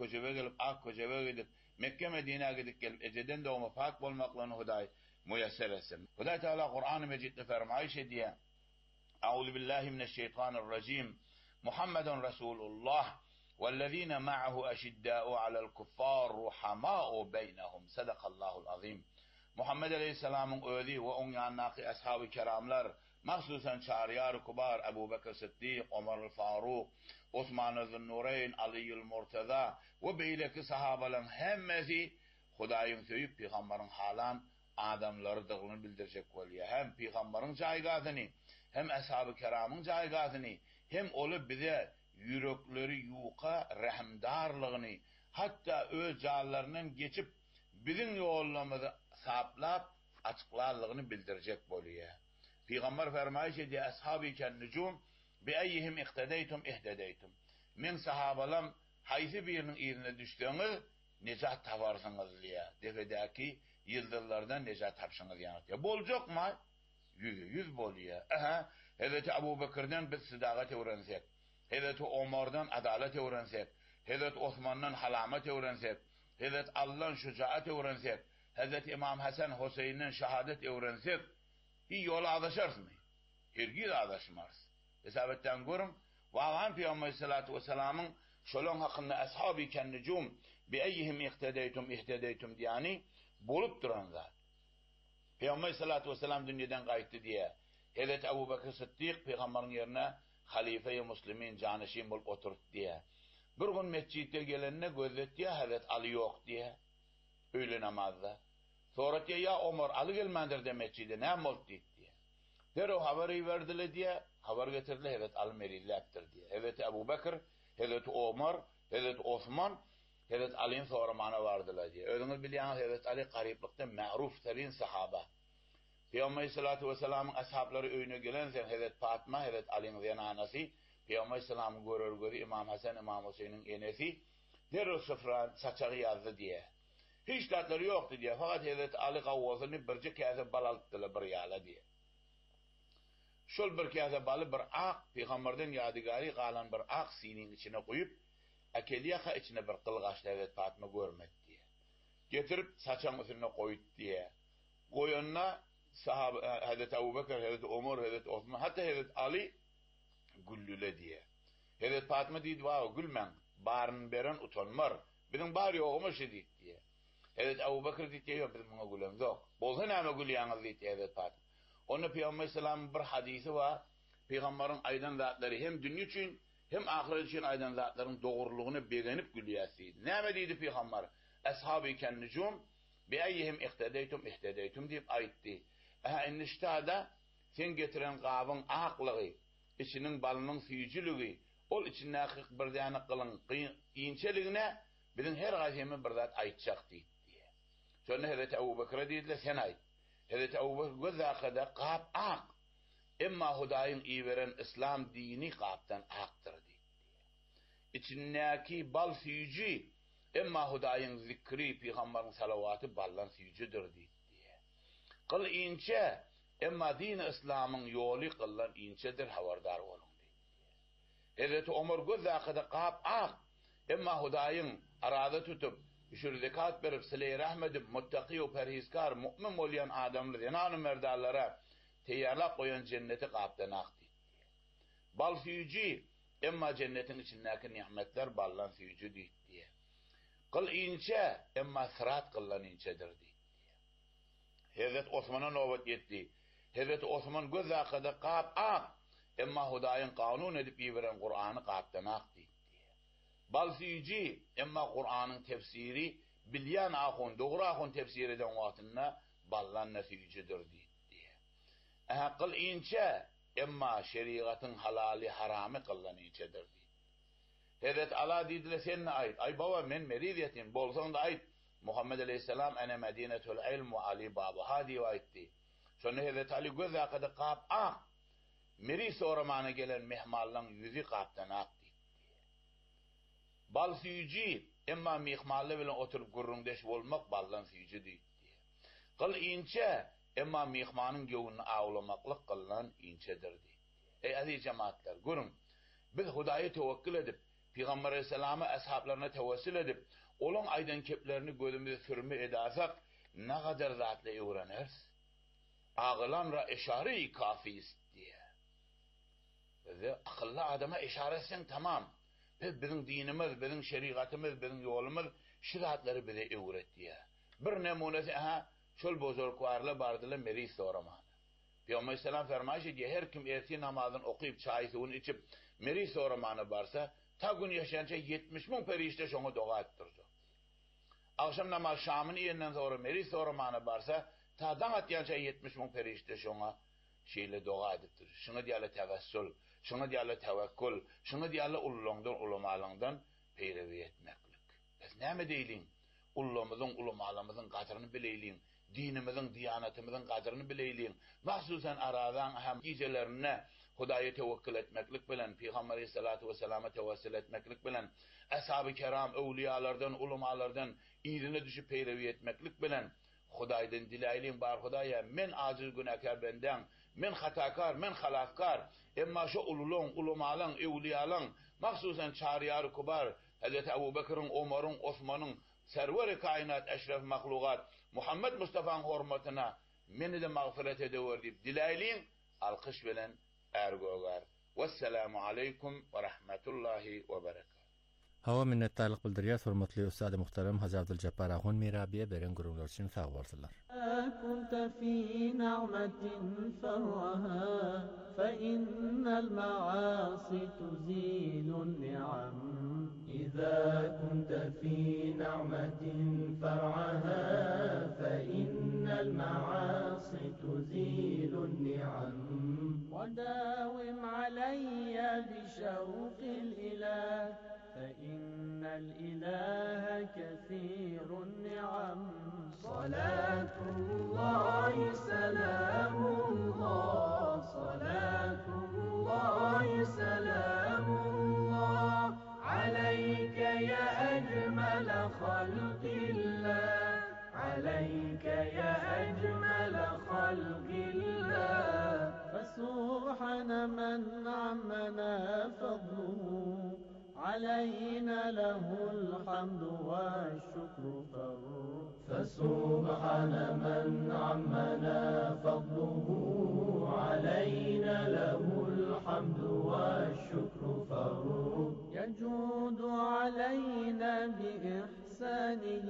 köceve gidip Mekke Medine'ye gidip gelip eceden doğumu pak olmaklarını Huday müyesser etsin. Huday Teala Kur'an-ı Mecid'de fermayış ediyor. Euzu billahi mineşşeytanirracim. Muhammedun Resulullah وَالَّذ۪ينَ مَعَهُ أَشِدَّاءُ عَلَى الْكُفَّارِ رُحَمَاءُ بَيْنَهُمْ صَدَقَ اللّٰهُ الْعَظِيمُ. Muhammed Aleyhisselam'ın öğüdü ve onun yanındaki ashab-ı keramlar, mahsusen çağrıyar kubar, Ebu Bekir Sıddık, Ömer Faruk, Osman Zünnurayn, Ali'l Murtaza ve beyleki sahabaların hemmesi Hudayın söyüp Peygamberin halan adamlardığını bildirecek oluyor. Hem Peygamberin caygazını, hem ashab-ı keramın caygazını, hem olup bize yürekleri yuqa rahimdarlığını, hatta öz canlarından geçip bizim yollarımızı saplap açıklarlığını bildirecek oluyor. Peygamber fermayış ediyor, ashab-ı kennicum bi eyyihim ihtedeytum ihtedeytum. Men sahabalam haysi birinin yerine düştüğünüz necat tavarsınız diye. Defedeki yıldızlardan necat tapşınız yanıtıyor. Bolcak mı? Yüz boluyor. Hazreti Ebu Bekir'den biz sıdakat öğrensek, Hazreti Ömer'den adalet öğrensek, Hazreti Osman'dan halamet öğrensek, Hazreti Allah'ın şücaat öğrensek, Hazreti İmam Hasan Hüseyin'den şehadet öğrensek, iyi yola adaşarız mı? Hergiz adaşmaz. Hesabetten görüm, Vağan Peygamber Aleyhisselatü Vesselam'ın şolun hakkında ashab-ı kennicum bi eyyihim ihtedeytum diyani bulup duran zat. Peygamber Aleyhisselatü Vesselam dünyadan kayıttı diye Hazreti Ebu Bekir Sıddık Peygamber'in yerine halife-i Müslümin canişin bulup oturup diye. Bir gün mescitte gelenine gözet diye Hazreti Ali yok diye. Öğle namazda. Sonra diye ya Ömer Ali gelmendir de mescide ne oldu diye. Dero haberi verdiler diye haber getirdiler Hazreti Ali merilleptir diye. Hazreti Ebu Bekir, Hazreti Ömer, Hazreti Osman, Hazreti Ali'nin sorumana vardılar diye. Ödünüz biliyorsunuz Hazreti Ali gariplikte ma'ruf terin sahaba. Peygamber Aleyhisselatü Vesselam'ın ashabları önüne gelen Hazreti Fatıma, Hazreti Ali'nin zenanesi, Peygamber Aleyhisselam'ın görür İmam Hasan, İmam Hüseyin'in enesi, dero sıfran saçağı yazdı diye. Hiç tatları yoktu diye. Fakat Hazreti Ali kavvasını birce kâze balalttılar bir yala diye. Şol bir kâze balı bir ak, Peygamberden yadigari kalan bir ak sinin içine koyup, akeliyaka içine bir kılgaçlı Hazreti Fatıma görmek diye. Getirip saçan üstüne koyut diye. Koyunna sahabe, Hazreti Ebu Bekir, Hazreti Ömer, Hazreti Osman, hatta Hazreti Ali güllüle diye. Hazreti Fatıma deydi, vav gülmen, barın beren utanmar, bizim bar yoğumuş ediydi diye. Hazreti Ebu Bekir deydi, yok bizim buna gülemiz yok. Bolsa nâme gülyanız deydi Hazreti Fatıma. Onun Peygamber Aleyhisselam'ın bir hadisi var, Peygamber'in aydan zatları hem dünya için hem ahiret için aydan zatların doğruluğunu beğenip gülüyasıydı. Nâme deydi Peygamber? Ashab-ı kennicum bi eyyihim ihtedeytum deyip ayıttı. Enniştada sen getiren qabın aklığı, içinin balının süyücülüğü, ol içindeki bir tane kılın inçeliğine bizim her gazemi bir zat ayıtacak diye. Sonra Hazreti Ebu Bekir'e dediler sen ayıt. Hazreti Ebu Bekir gözakada qab ak. Emma Hudayın iyi veren İslam dini qabdan aktır diye. İçindeki bal süyücü, emma Hudayın zikri, Peygamber'in salavatı ballan süyücüdür diye. Kıl ince, emma din-i İslam'ın yolu kıllan incedir, havardar olun diye. Hazreti Ömer gözakada qab ak. Emma Hudayın arada tutup, şur zekat verip, sile-i rahmet edip, muttaki ve perhizkar, mu'min olayan adamlar, yananı merdallara teyarlap koyan cenneti qabdan akdi. Bal süyücü, emma cennetin içindeki nimetler ballan süyücü diye. Kıl ince, emma sırat kıllan incedir diye. Hazreti Osman'a nöbet yetti. Hazreti Osman gözakada qab ak, emma Hudayın kanun edip veren Kur'an'ı qabdan akdi. Bal süyücü, emma Kur'an'ın tefsiri, bilyan ahun, doğru ahun tefsir eden vaktinde ballan süyücüdür diye. Kıl ince, emma şeriatın halali haramı kıllan incedir diye. Hazreti Allah dediler sen ne ait? Ay baba men meridiyetim, bolsan da ait. Muhammed Aleyhisselam ene medinetül ilm ve Ali babaha diye aitti. Sonra Hazreti Ali göz akıda qab ak. Meri soramana gelen mehmallan yüzü qabdan ak diye. Bal süyücü, Emma mihmalle bilen oturup gurrundeş bolmak ballan süýjü diýdi. Qıl inçe, emma mihmanın gövünü ağlamaklık kılınan inçedir diýdi. Ey aziz cemaatler, görün, biz Hudaýa tevekkül edip, Peygamber Aleyhisselam'a ashablarına tevessül edip, olun aydan keplerini gözümüze sürme edasak, ne kadar zatla öğreniriz? Ağılanra eşare-i kafiyiz diye. Ve akıllı adama eşare etsen tamam. Bizim dinimiz, bizim şeriatimiz, bizim yolumuz şu zatları bize öğret diye. Bir nemunesi, şol bozorgwarly bardylar meri soraman. Peygamber Aleyhisselam fermaýş etdi, her kim erti namazını okuyup çay suwuny içip meri soramany barsa, ta gün yaşayança 70.000 perişte şoňa doga etdirdi. Akşam namaz şamyny ýenden sonra meri soramany barsa, ta daň atýança 70.000 perişte şoňa şeýle doga edipdir. Şunu diýerler tevessül, şunu diýerler tevekkül, şunu diýerler ululongdan, ulamalyňdan peýrewi etmeklik. Biz näme diýliň? Ulumyzyň, ulamalymyzyň gadryny bileýliň. Dinimizin, diyanatımızın kadrini bileyliğin. Mahsusen aradan hem gecelerine Hudaýa tevekkül etmeklik bilen, Peygamber Aleyhissalatu vesselam'a tevessül etmeklik bilen, ashab-ı keram, evliyalardan, ulamalardan iyirine düşüp peyrevi etmeklik bilen, Hudaýdan dileýliň bar Hudaýa, men aciz günahkar benden, men hatakar, men halafkar, emma şu ululun, ulamalan, evliyalan, mahsusen çariyar kubar, Hazreti Ebu Bekir'in, Omar'ın, Osman'ın, server-i kainat, eşref mahlukat, Muhammed Mustafa'nın hormatına meni de mağfiret edever deyip dileýliň, alkış bilen ergogar. Vesselamu aleykum ve rahmetullahi ve berekatuhu. Hawa minnetdarlyk bildirýär, hormatly ustady muhtarem Haji Abduljabbar Ahun Mirabiye beren gurullar üçin sag bolsunlar. كنت في نعمة فرها فإن المعاصي تزيل النعم إذا كنت في نعمة فرعها فإن المعاصي تزيل النعم وداوم علي بشوق الإله فإن الإله كثير النعم صلاة الله سلام الله صلاة الله سلام الله عليك يا أجمل خلق الله عليك يا أجمل خلق الله فسبحان من عمنا فضله علينا له الحمد والشكر فسبحان من عمنا فضله علينا له الحمد والشكر يجود علينا بإحسانه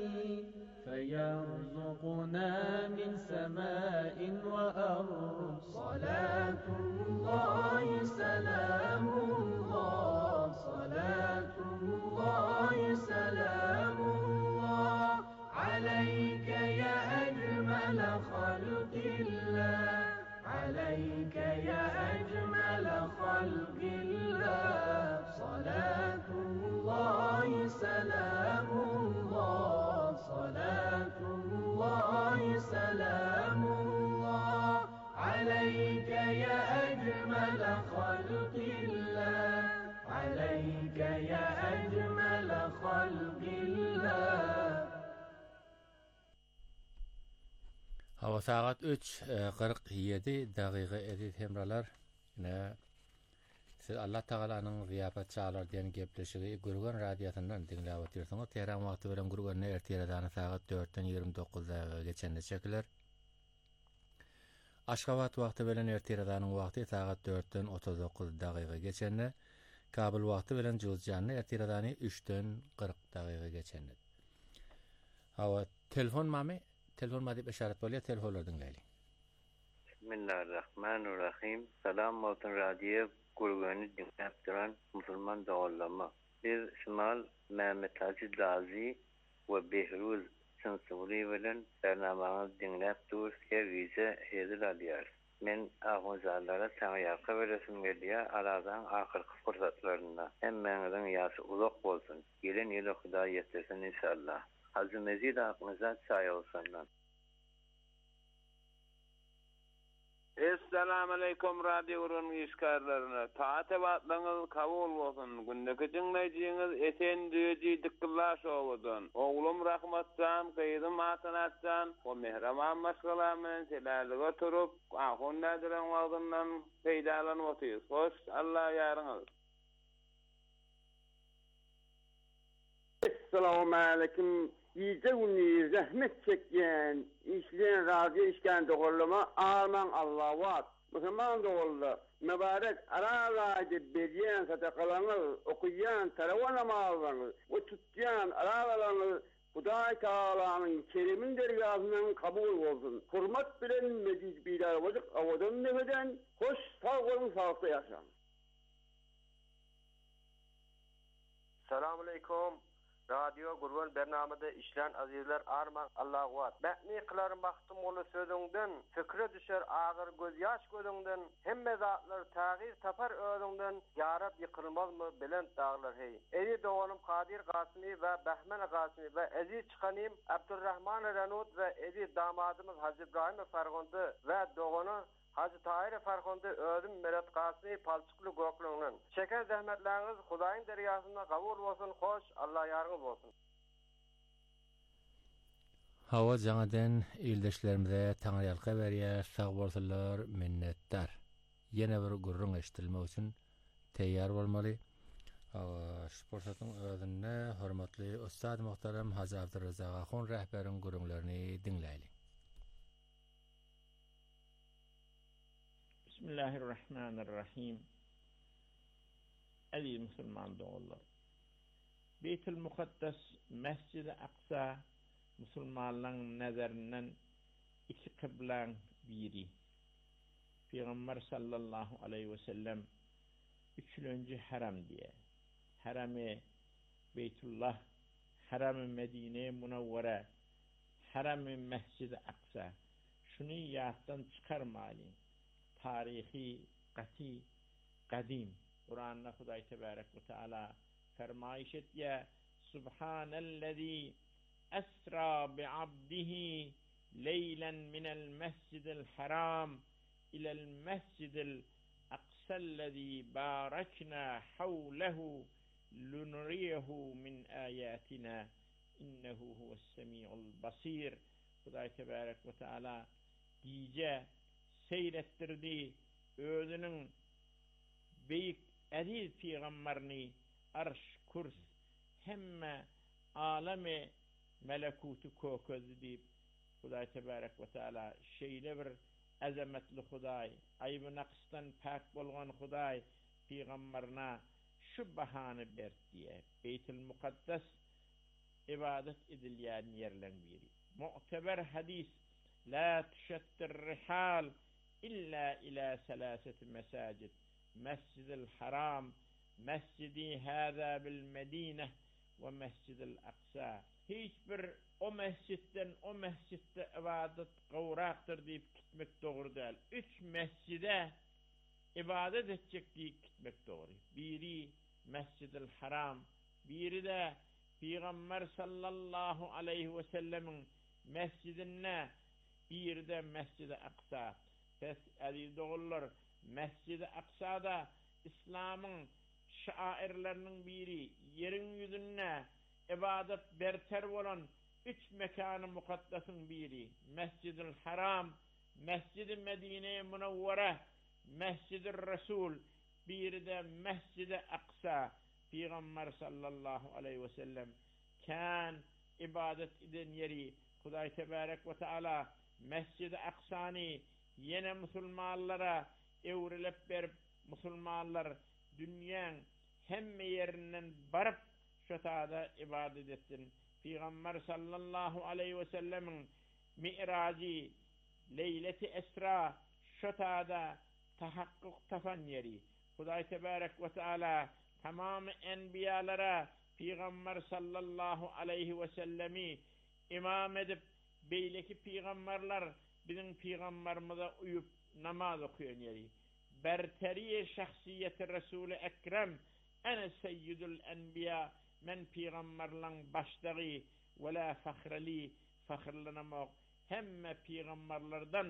فيرزقنا من سماء وأرض صلاة الله سلام الله صلاة الله سلام الله عليك يا أجمل خلق الله عليك يا أجمل خلق الله صلاة الله سلام الله صلاة الله سلام الله عليك يا أجمل خلق الله عليك يا أجمل خلق الله Hava saat 3:47 daqiqa edit hemralar. Siz Allah Taala'nın ziyafet çağlar diyen gepleşigi Gurgan radyosundan dinläp otursaňyz, Tehran wagty bilen Gurgan'a ertireden saat 4-den 29 daqiga geçende çekiler. Aşgabat wagty bilen ertireden wagty saat 4-den 39 daqiga geçende, Kabul wagty bilen Juzjanny ertireden 3-den 40 daqiga geçende. Hawa telefon mami dip işaret bolýar, telefonlardan gaýly. Bismillahirrahmanirrahim. Salam olsun radyo Gurgan'ı dinläp duran musulman dağlama. Biz Şimal Mehmet Hacı Lazi ve Behruz Sınsuri bilen bernamaňyzy dinläp dur, hergise hezir alýar. Men ahuzallara sana ýarka beresim gelýär, aradan ahyrky fursatlaryna. Hemmeňiziň ýaşy uzak bolsun. Gelen ýyly Hudaý ýetirsin inşallah. Hazır mezid aklınıza çay olsunlar. Esselamu aleyküm radyo urun işgarlarına. Taatabatlarınız kabul olsun. Gündeki dinleyiciniz esen düğücü dıkkıllaş oludun. Oğlum rahmatcan, kıydım hasanatcan, o mehraman maşgalamın selallığa turup, ahun nadiren valdından peydalan otuyuz. Hoş, Allah yarınız. Esselamu aleyküm. Yüce günü zahmet çekyen, işleyen radyo işken doğrulama Arman Allah'vat. Müslüman doğrulu, mübarek aralaydı beriyen sadakalarını okuyan taravan amallarını, o tutyan aralarını Huday Teala'nın kerimin dergahından kabul olsun. Hürmet bilen meclis biler vacık avadan nefeden, hoş sağ olun sağlıkta yaşam. Selamun aleyküm. Radyo Gurban bernamada işlen azizler Arman Allah'vat. Mehni kılarım baktım olu sözünden, fikre düşer ağır göz yaş gözünden, hemme zatlar tağir tapar ödünden, yarab yıkılmaz mı bilent dağlar hey. Ezi doğanım Kadir Qasimi ve Behmen Qasimi ve Ezi çıkanım Abdurrahman Ranud ve Ezi damadımız Hacı İbrahim Fargondu ve doğanı Hacı Tahir Farkonda ödüm Merat Qasimi palçıklı göklüğünün. Çeken zahmetleriniz Hudayın deryasında kabul olsun, hoş, Allah yargı olsun. Hava janadan ildeşlerimize taňyalka berýär, sag bolsalar, minnetdar. Ýene bir gurrun eşitilme üçin teýýar bolmaly. Şu porsatyň özünde hormatly Ustad Muhtaram Hacı Abdurrazak Ahun rehberiň gurrunlaryny dinläýli. Bismillahirrahmanirrahim. Aziz Müslüman doğullar. Beytül Mukaddes Mescid-i Aqsa Müslümanların nazarından iki kıblan biri. Peygamber sallallahu aleyhi ve sellem üçüncü haram diye. Haram-ı Beytullah, Haram-ı Medine Munawwara, Haram-ı Mescid-i Aqsa. Şunu yahtan çıkarmalıyım. Tarihi, qati, qadim. Kur'an'da Huday Tebarek ve Teala fermayış et ya Subhanellezi esra bi'abdihi leylen minel mescidil haram ilel mescidil aqsallezi barakna havlehu lunuriyehu min ayatina innehu huves-semi'ul basir. Huday Tebarek ve Teala diye seyrettirdi özünün büyük aziz peygamberini arş kurs hemme alemi melekutu koközü deyip Huday Tebarek ve Teala şeyle bir azametli Huday ayıbı naqstan pak bolgan Huday peygamberine şu bahane berdi diye Beytül Mukaddes ibadet edilýän yerlen biri. Mu'teber hadis la tüşettir rihal illa ila selaseti mesacid. Mescid-i Haram, Mescid-i hâzâ bil Medine ve Mescid-i Aqsa. Hiçbir o mescitte ibadet gavraktır deyip gitmek doğru değil. 3 mescide ibadet edecek deyip gitmek doğru. Biri Mescid-i Haram, biri de Peygamber sallallahu aleyhi ve sellemin mescidine, bir de Mescid-i Aqsa. Pes aziz doğullar, Mescid-i Aqsa'da İslam'ın şairlerinin biri, yerin yüzüne ibadet berter olan 3 mekanı mukaddesin biri. Mescid-i Haram, Mescid-i Medine Munawwara, Mescid-i Resul, bir de Mescid-i Aqsa. Peygamber sallallahu aleyhi ve sellem kan ibadet eden yeri Huday Tebarek ve Teala Mescid-i Aqsa'ni yine Müslümanlara evrilip berip Müslümanlar dünyanın hemme yerinden barıp şotada ibadet etsin. Peygamber sallallahu aleyhi ve sellemin mi'raci leyleti esra şotada tahakkuk tafan yeri. Huday Tebarek ve Teala tamam enbiyalara Peygamber sallallahu aleyhi ve sellemi imam edip beyleki peygamberler bizim peygamberimize uyup namaz okuyan yeri. Berteriye şahsiyeti Resul-i Ekrem ene seyyidul enbiya men peygamberlerin başlığı ve la fahreli fahrlanamak hemme peygamberlerden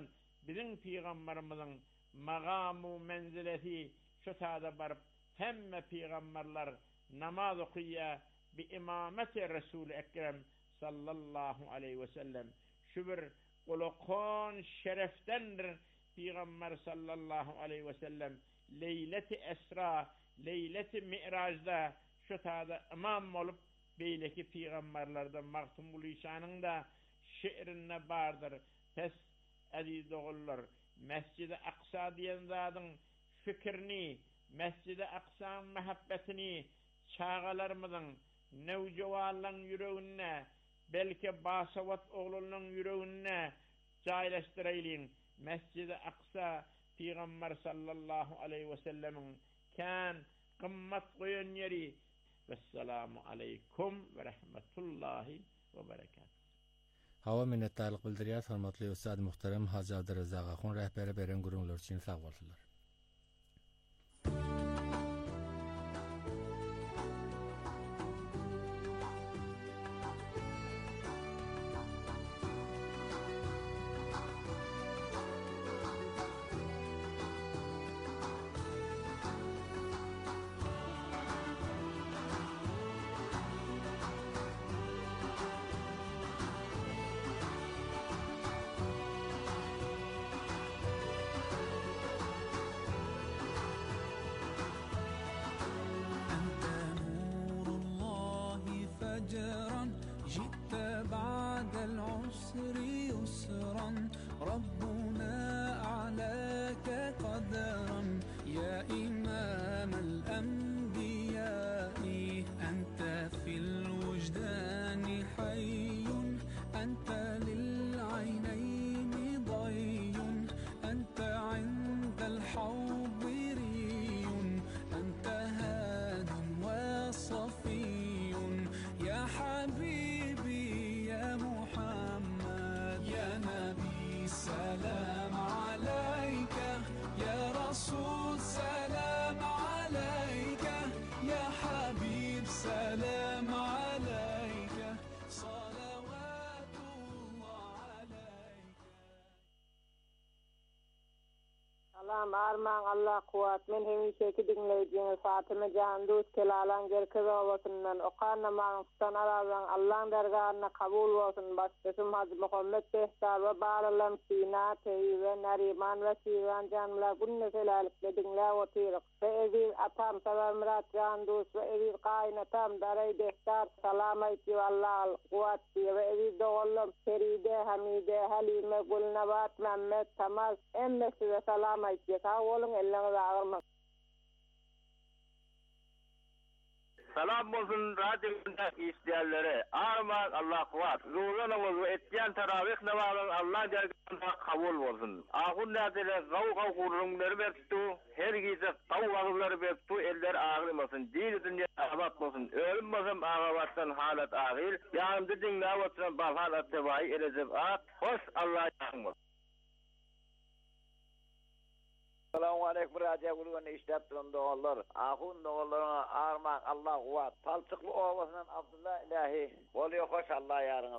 bizim peygamberimizin maqamu menzileti şu tada barıp hemme peygamberler namaz okuya bi imameti Resul-i Ekrem sallallahu aleyhi ve sellem şu bir ulukon şereftendir Peygamber sallallahu aleyhi ve sellem Leyleti Esra Leyleti Mi'raj'da şu tada imam olup beyleki peygamberlerden Maktum Bulişan'ın da şiirine bardır. Pes aziz oğullar Mescid-i Aksa diyen zadın fikrini Mescid-i Aksa'nın mehabbetini çağalarımızın nevcevalların yüreğine belki basavat oğlunun yüreğine caylaştırayım. Mescid-i Aksa Peygamber sallallahu aleyhi ve sellemin kan kımmat koyun yeri. Vesselamu aleykum ve rahmetullahi ve berekat. Hava minnettarlık bildiriyat hormatly Ustad muhterem Hacı Abdurrezzak Ahun rehberi beren gurullar için sağ bolsunlar. Armağan Allah kuvat men hemişeki dinleyiciğiniz Fatıma Can Dost kelalan gerkez olmasından okan namazın tutan arazan Allah'ın dergahına kabul olsun. Başkasım Hacı Muhammed Behtar ve Bağlalam Sina Tehi ve Nariman ve Sivan Canlılar bunu neselalikle dinle otirik. Ve evil atam Sabah Murat Can Dost ve evil kaynatam Daray Behtar salamayeti Allah kuvat diye ve evil doğullum Feride Hamide Halime Gulnabat Mehmet Tamaz emmesi ve salamayeti sağ olun ellerinize ağırmak. Salam olsun radyoda isteyenlere. Armağan Allah kuvat. Ruhlanımız ve etkiyen teravih namazın Allah dergahında kabul olsun. Ahun nerede gav kurulumları bektu. Her giyse gav ağırları bektu. Eller ağırmasın. Dini dünya ağırmasın. Ölünmasın ağırmasın halat ağır. Yanımda dinlavatın balhan attevayi elezib at. Hoş Allah yağmur. Assalamu alaikum radyo gurugunu işlettiğin doğullar. Ahun doğullarına armağan Allah kuvat. Palçıklı ovasından Abdullah ilahi. Oluyor hoş Allah yarına.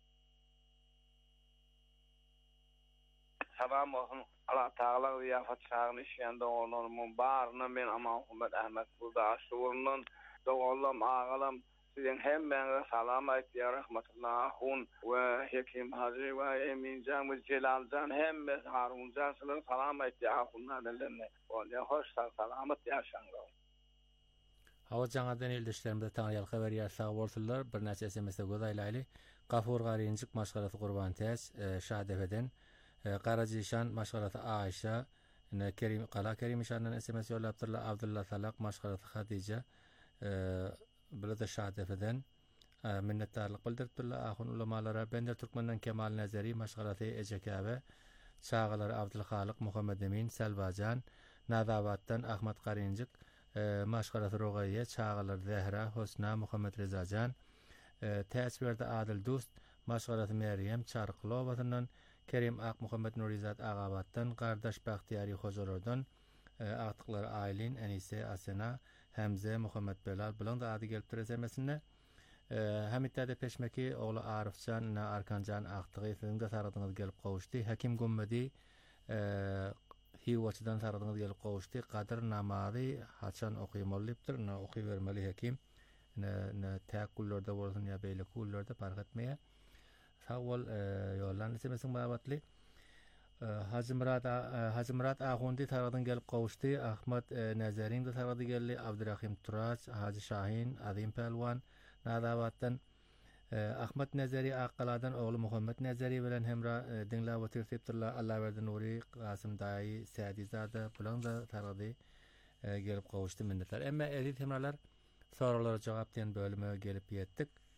Salam olsun. Allah Teala ziyafet çağını işleyen doğullarımın bağrına ben Aman Muhammed Ahmet burada aşırının doğullarım ağalam. Sizin hem bana salamet ya rahmetullahun ve Hekim Hacı ve Emin Can ve Celal Can hem de Harun Can'sının salamet ya hunlar nelerine oluyor. Hoş salamet yaşanlar. Hava Can'dan ildeşlerimde tanıyal haber yaşağı olsunlar. Bir neçe SMS'de godaylaylı. Gafur Garincik maşgaratı Kurban Tez Şadefe'den Karacişan maşgaratı Ayşe Kala Kerim İşan'dan SMS yollaptırlar. Abdullah Salak maşgaratı Hatice Burada Şadefe'den minnettarlık bildiripdirler. Ahun ulamalara Bender Türkmen'den Kemal Nazeri maşgaratı Ecekave Çağaları Abdülhalik Muhammed Emin Selvacan Nadavat'tan Ahmet Karincik maşgaratı Rogayye Çağaları Zehra Hosna Muhammed Rezacan Tesbirde Adil Dost maşgaratı Meryem Çarkılovat'ından Kerim Ak Muhammed Nurizat Ağabat'tan Kardeş Bahtiyari Hozoror'dan Artıkları Aylin Enise Asena Hamze Muhammed Belal bilan da adı gelip türesemesinde Hamittade Peşmeki oğlu Arifcan Arkancan Aktıgı sizin de saradığınız gelip kavuştu. Hakim Gummedi hiwaçdan taradyňyz gelip gowuşdy. Qadir namazy haçan okuýmalydyr, na okuýbermeli hekim. Ne täkullarda bolsun ya beýle kullarda fark etmeýär. Sawal ýollan isemesin babatly. Hazimrat Ahundi taradan gelip gowuşdy. Ahmet Nazariň da tarady geldi. Abdurrahim Turaç, Haji Şahin, Azim Pelwan Nadabatdan Ahmet Nazari Aqaladan oğlu Muhammed Nazari bilen hemra dinläp oturýarlar. Allah berdi Nuri, Qasim Dayi, Sadizada bulan da tarady gelip gowuşdy minnetler. Emma edit hemralar soralara jogap diýen bölüme gelip ýetdik.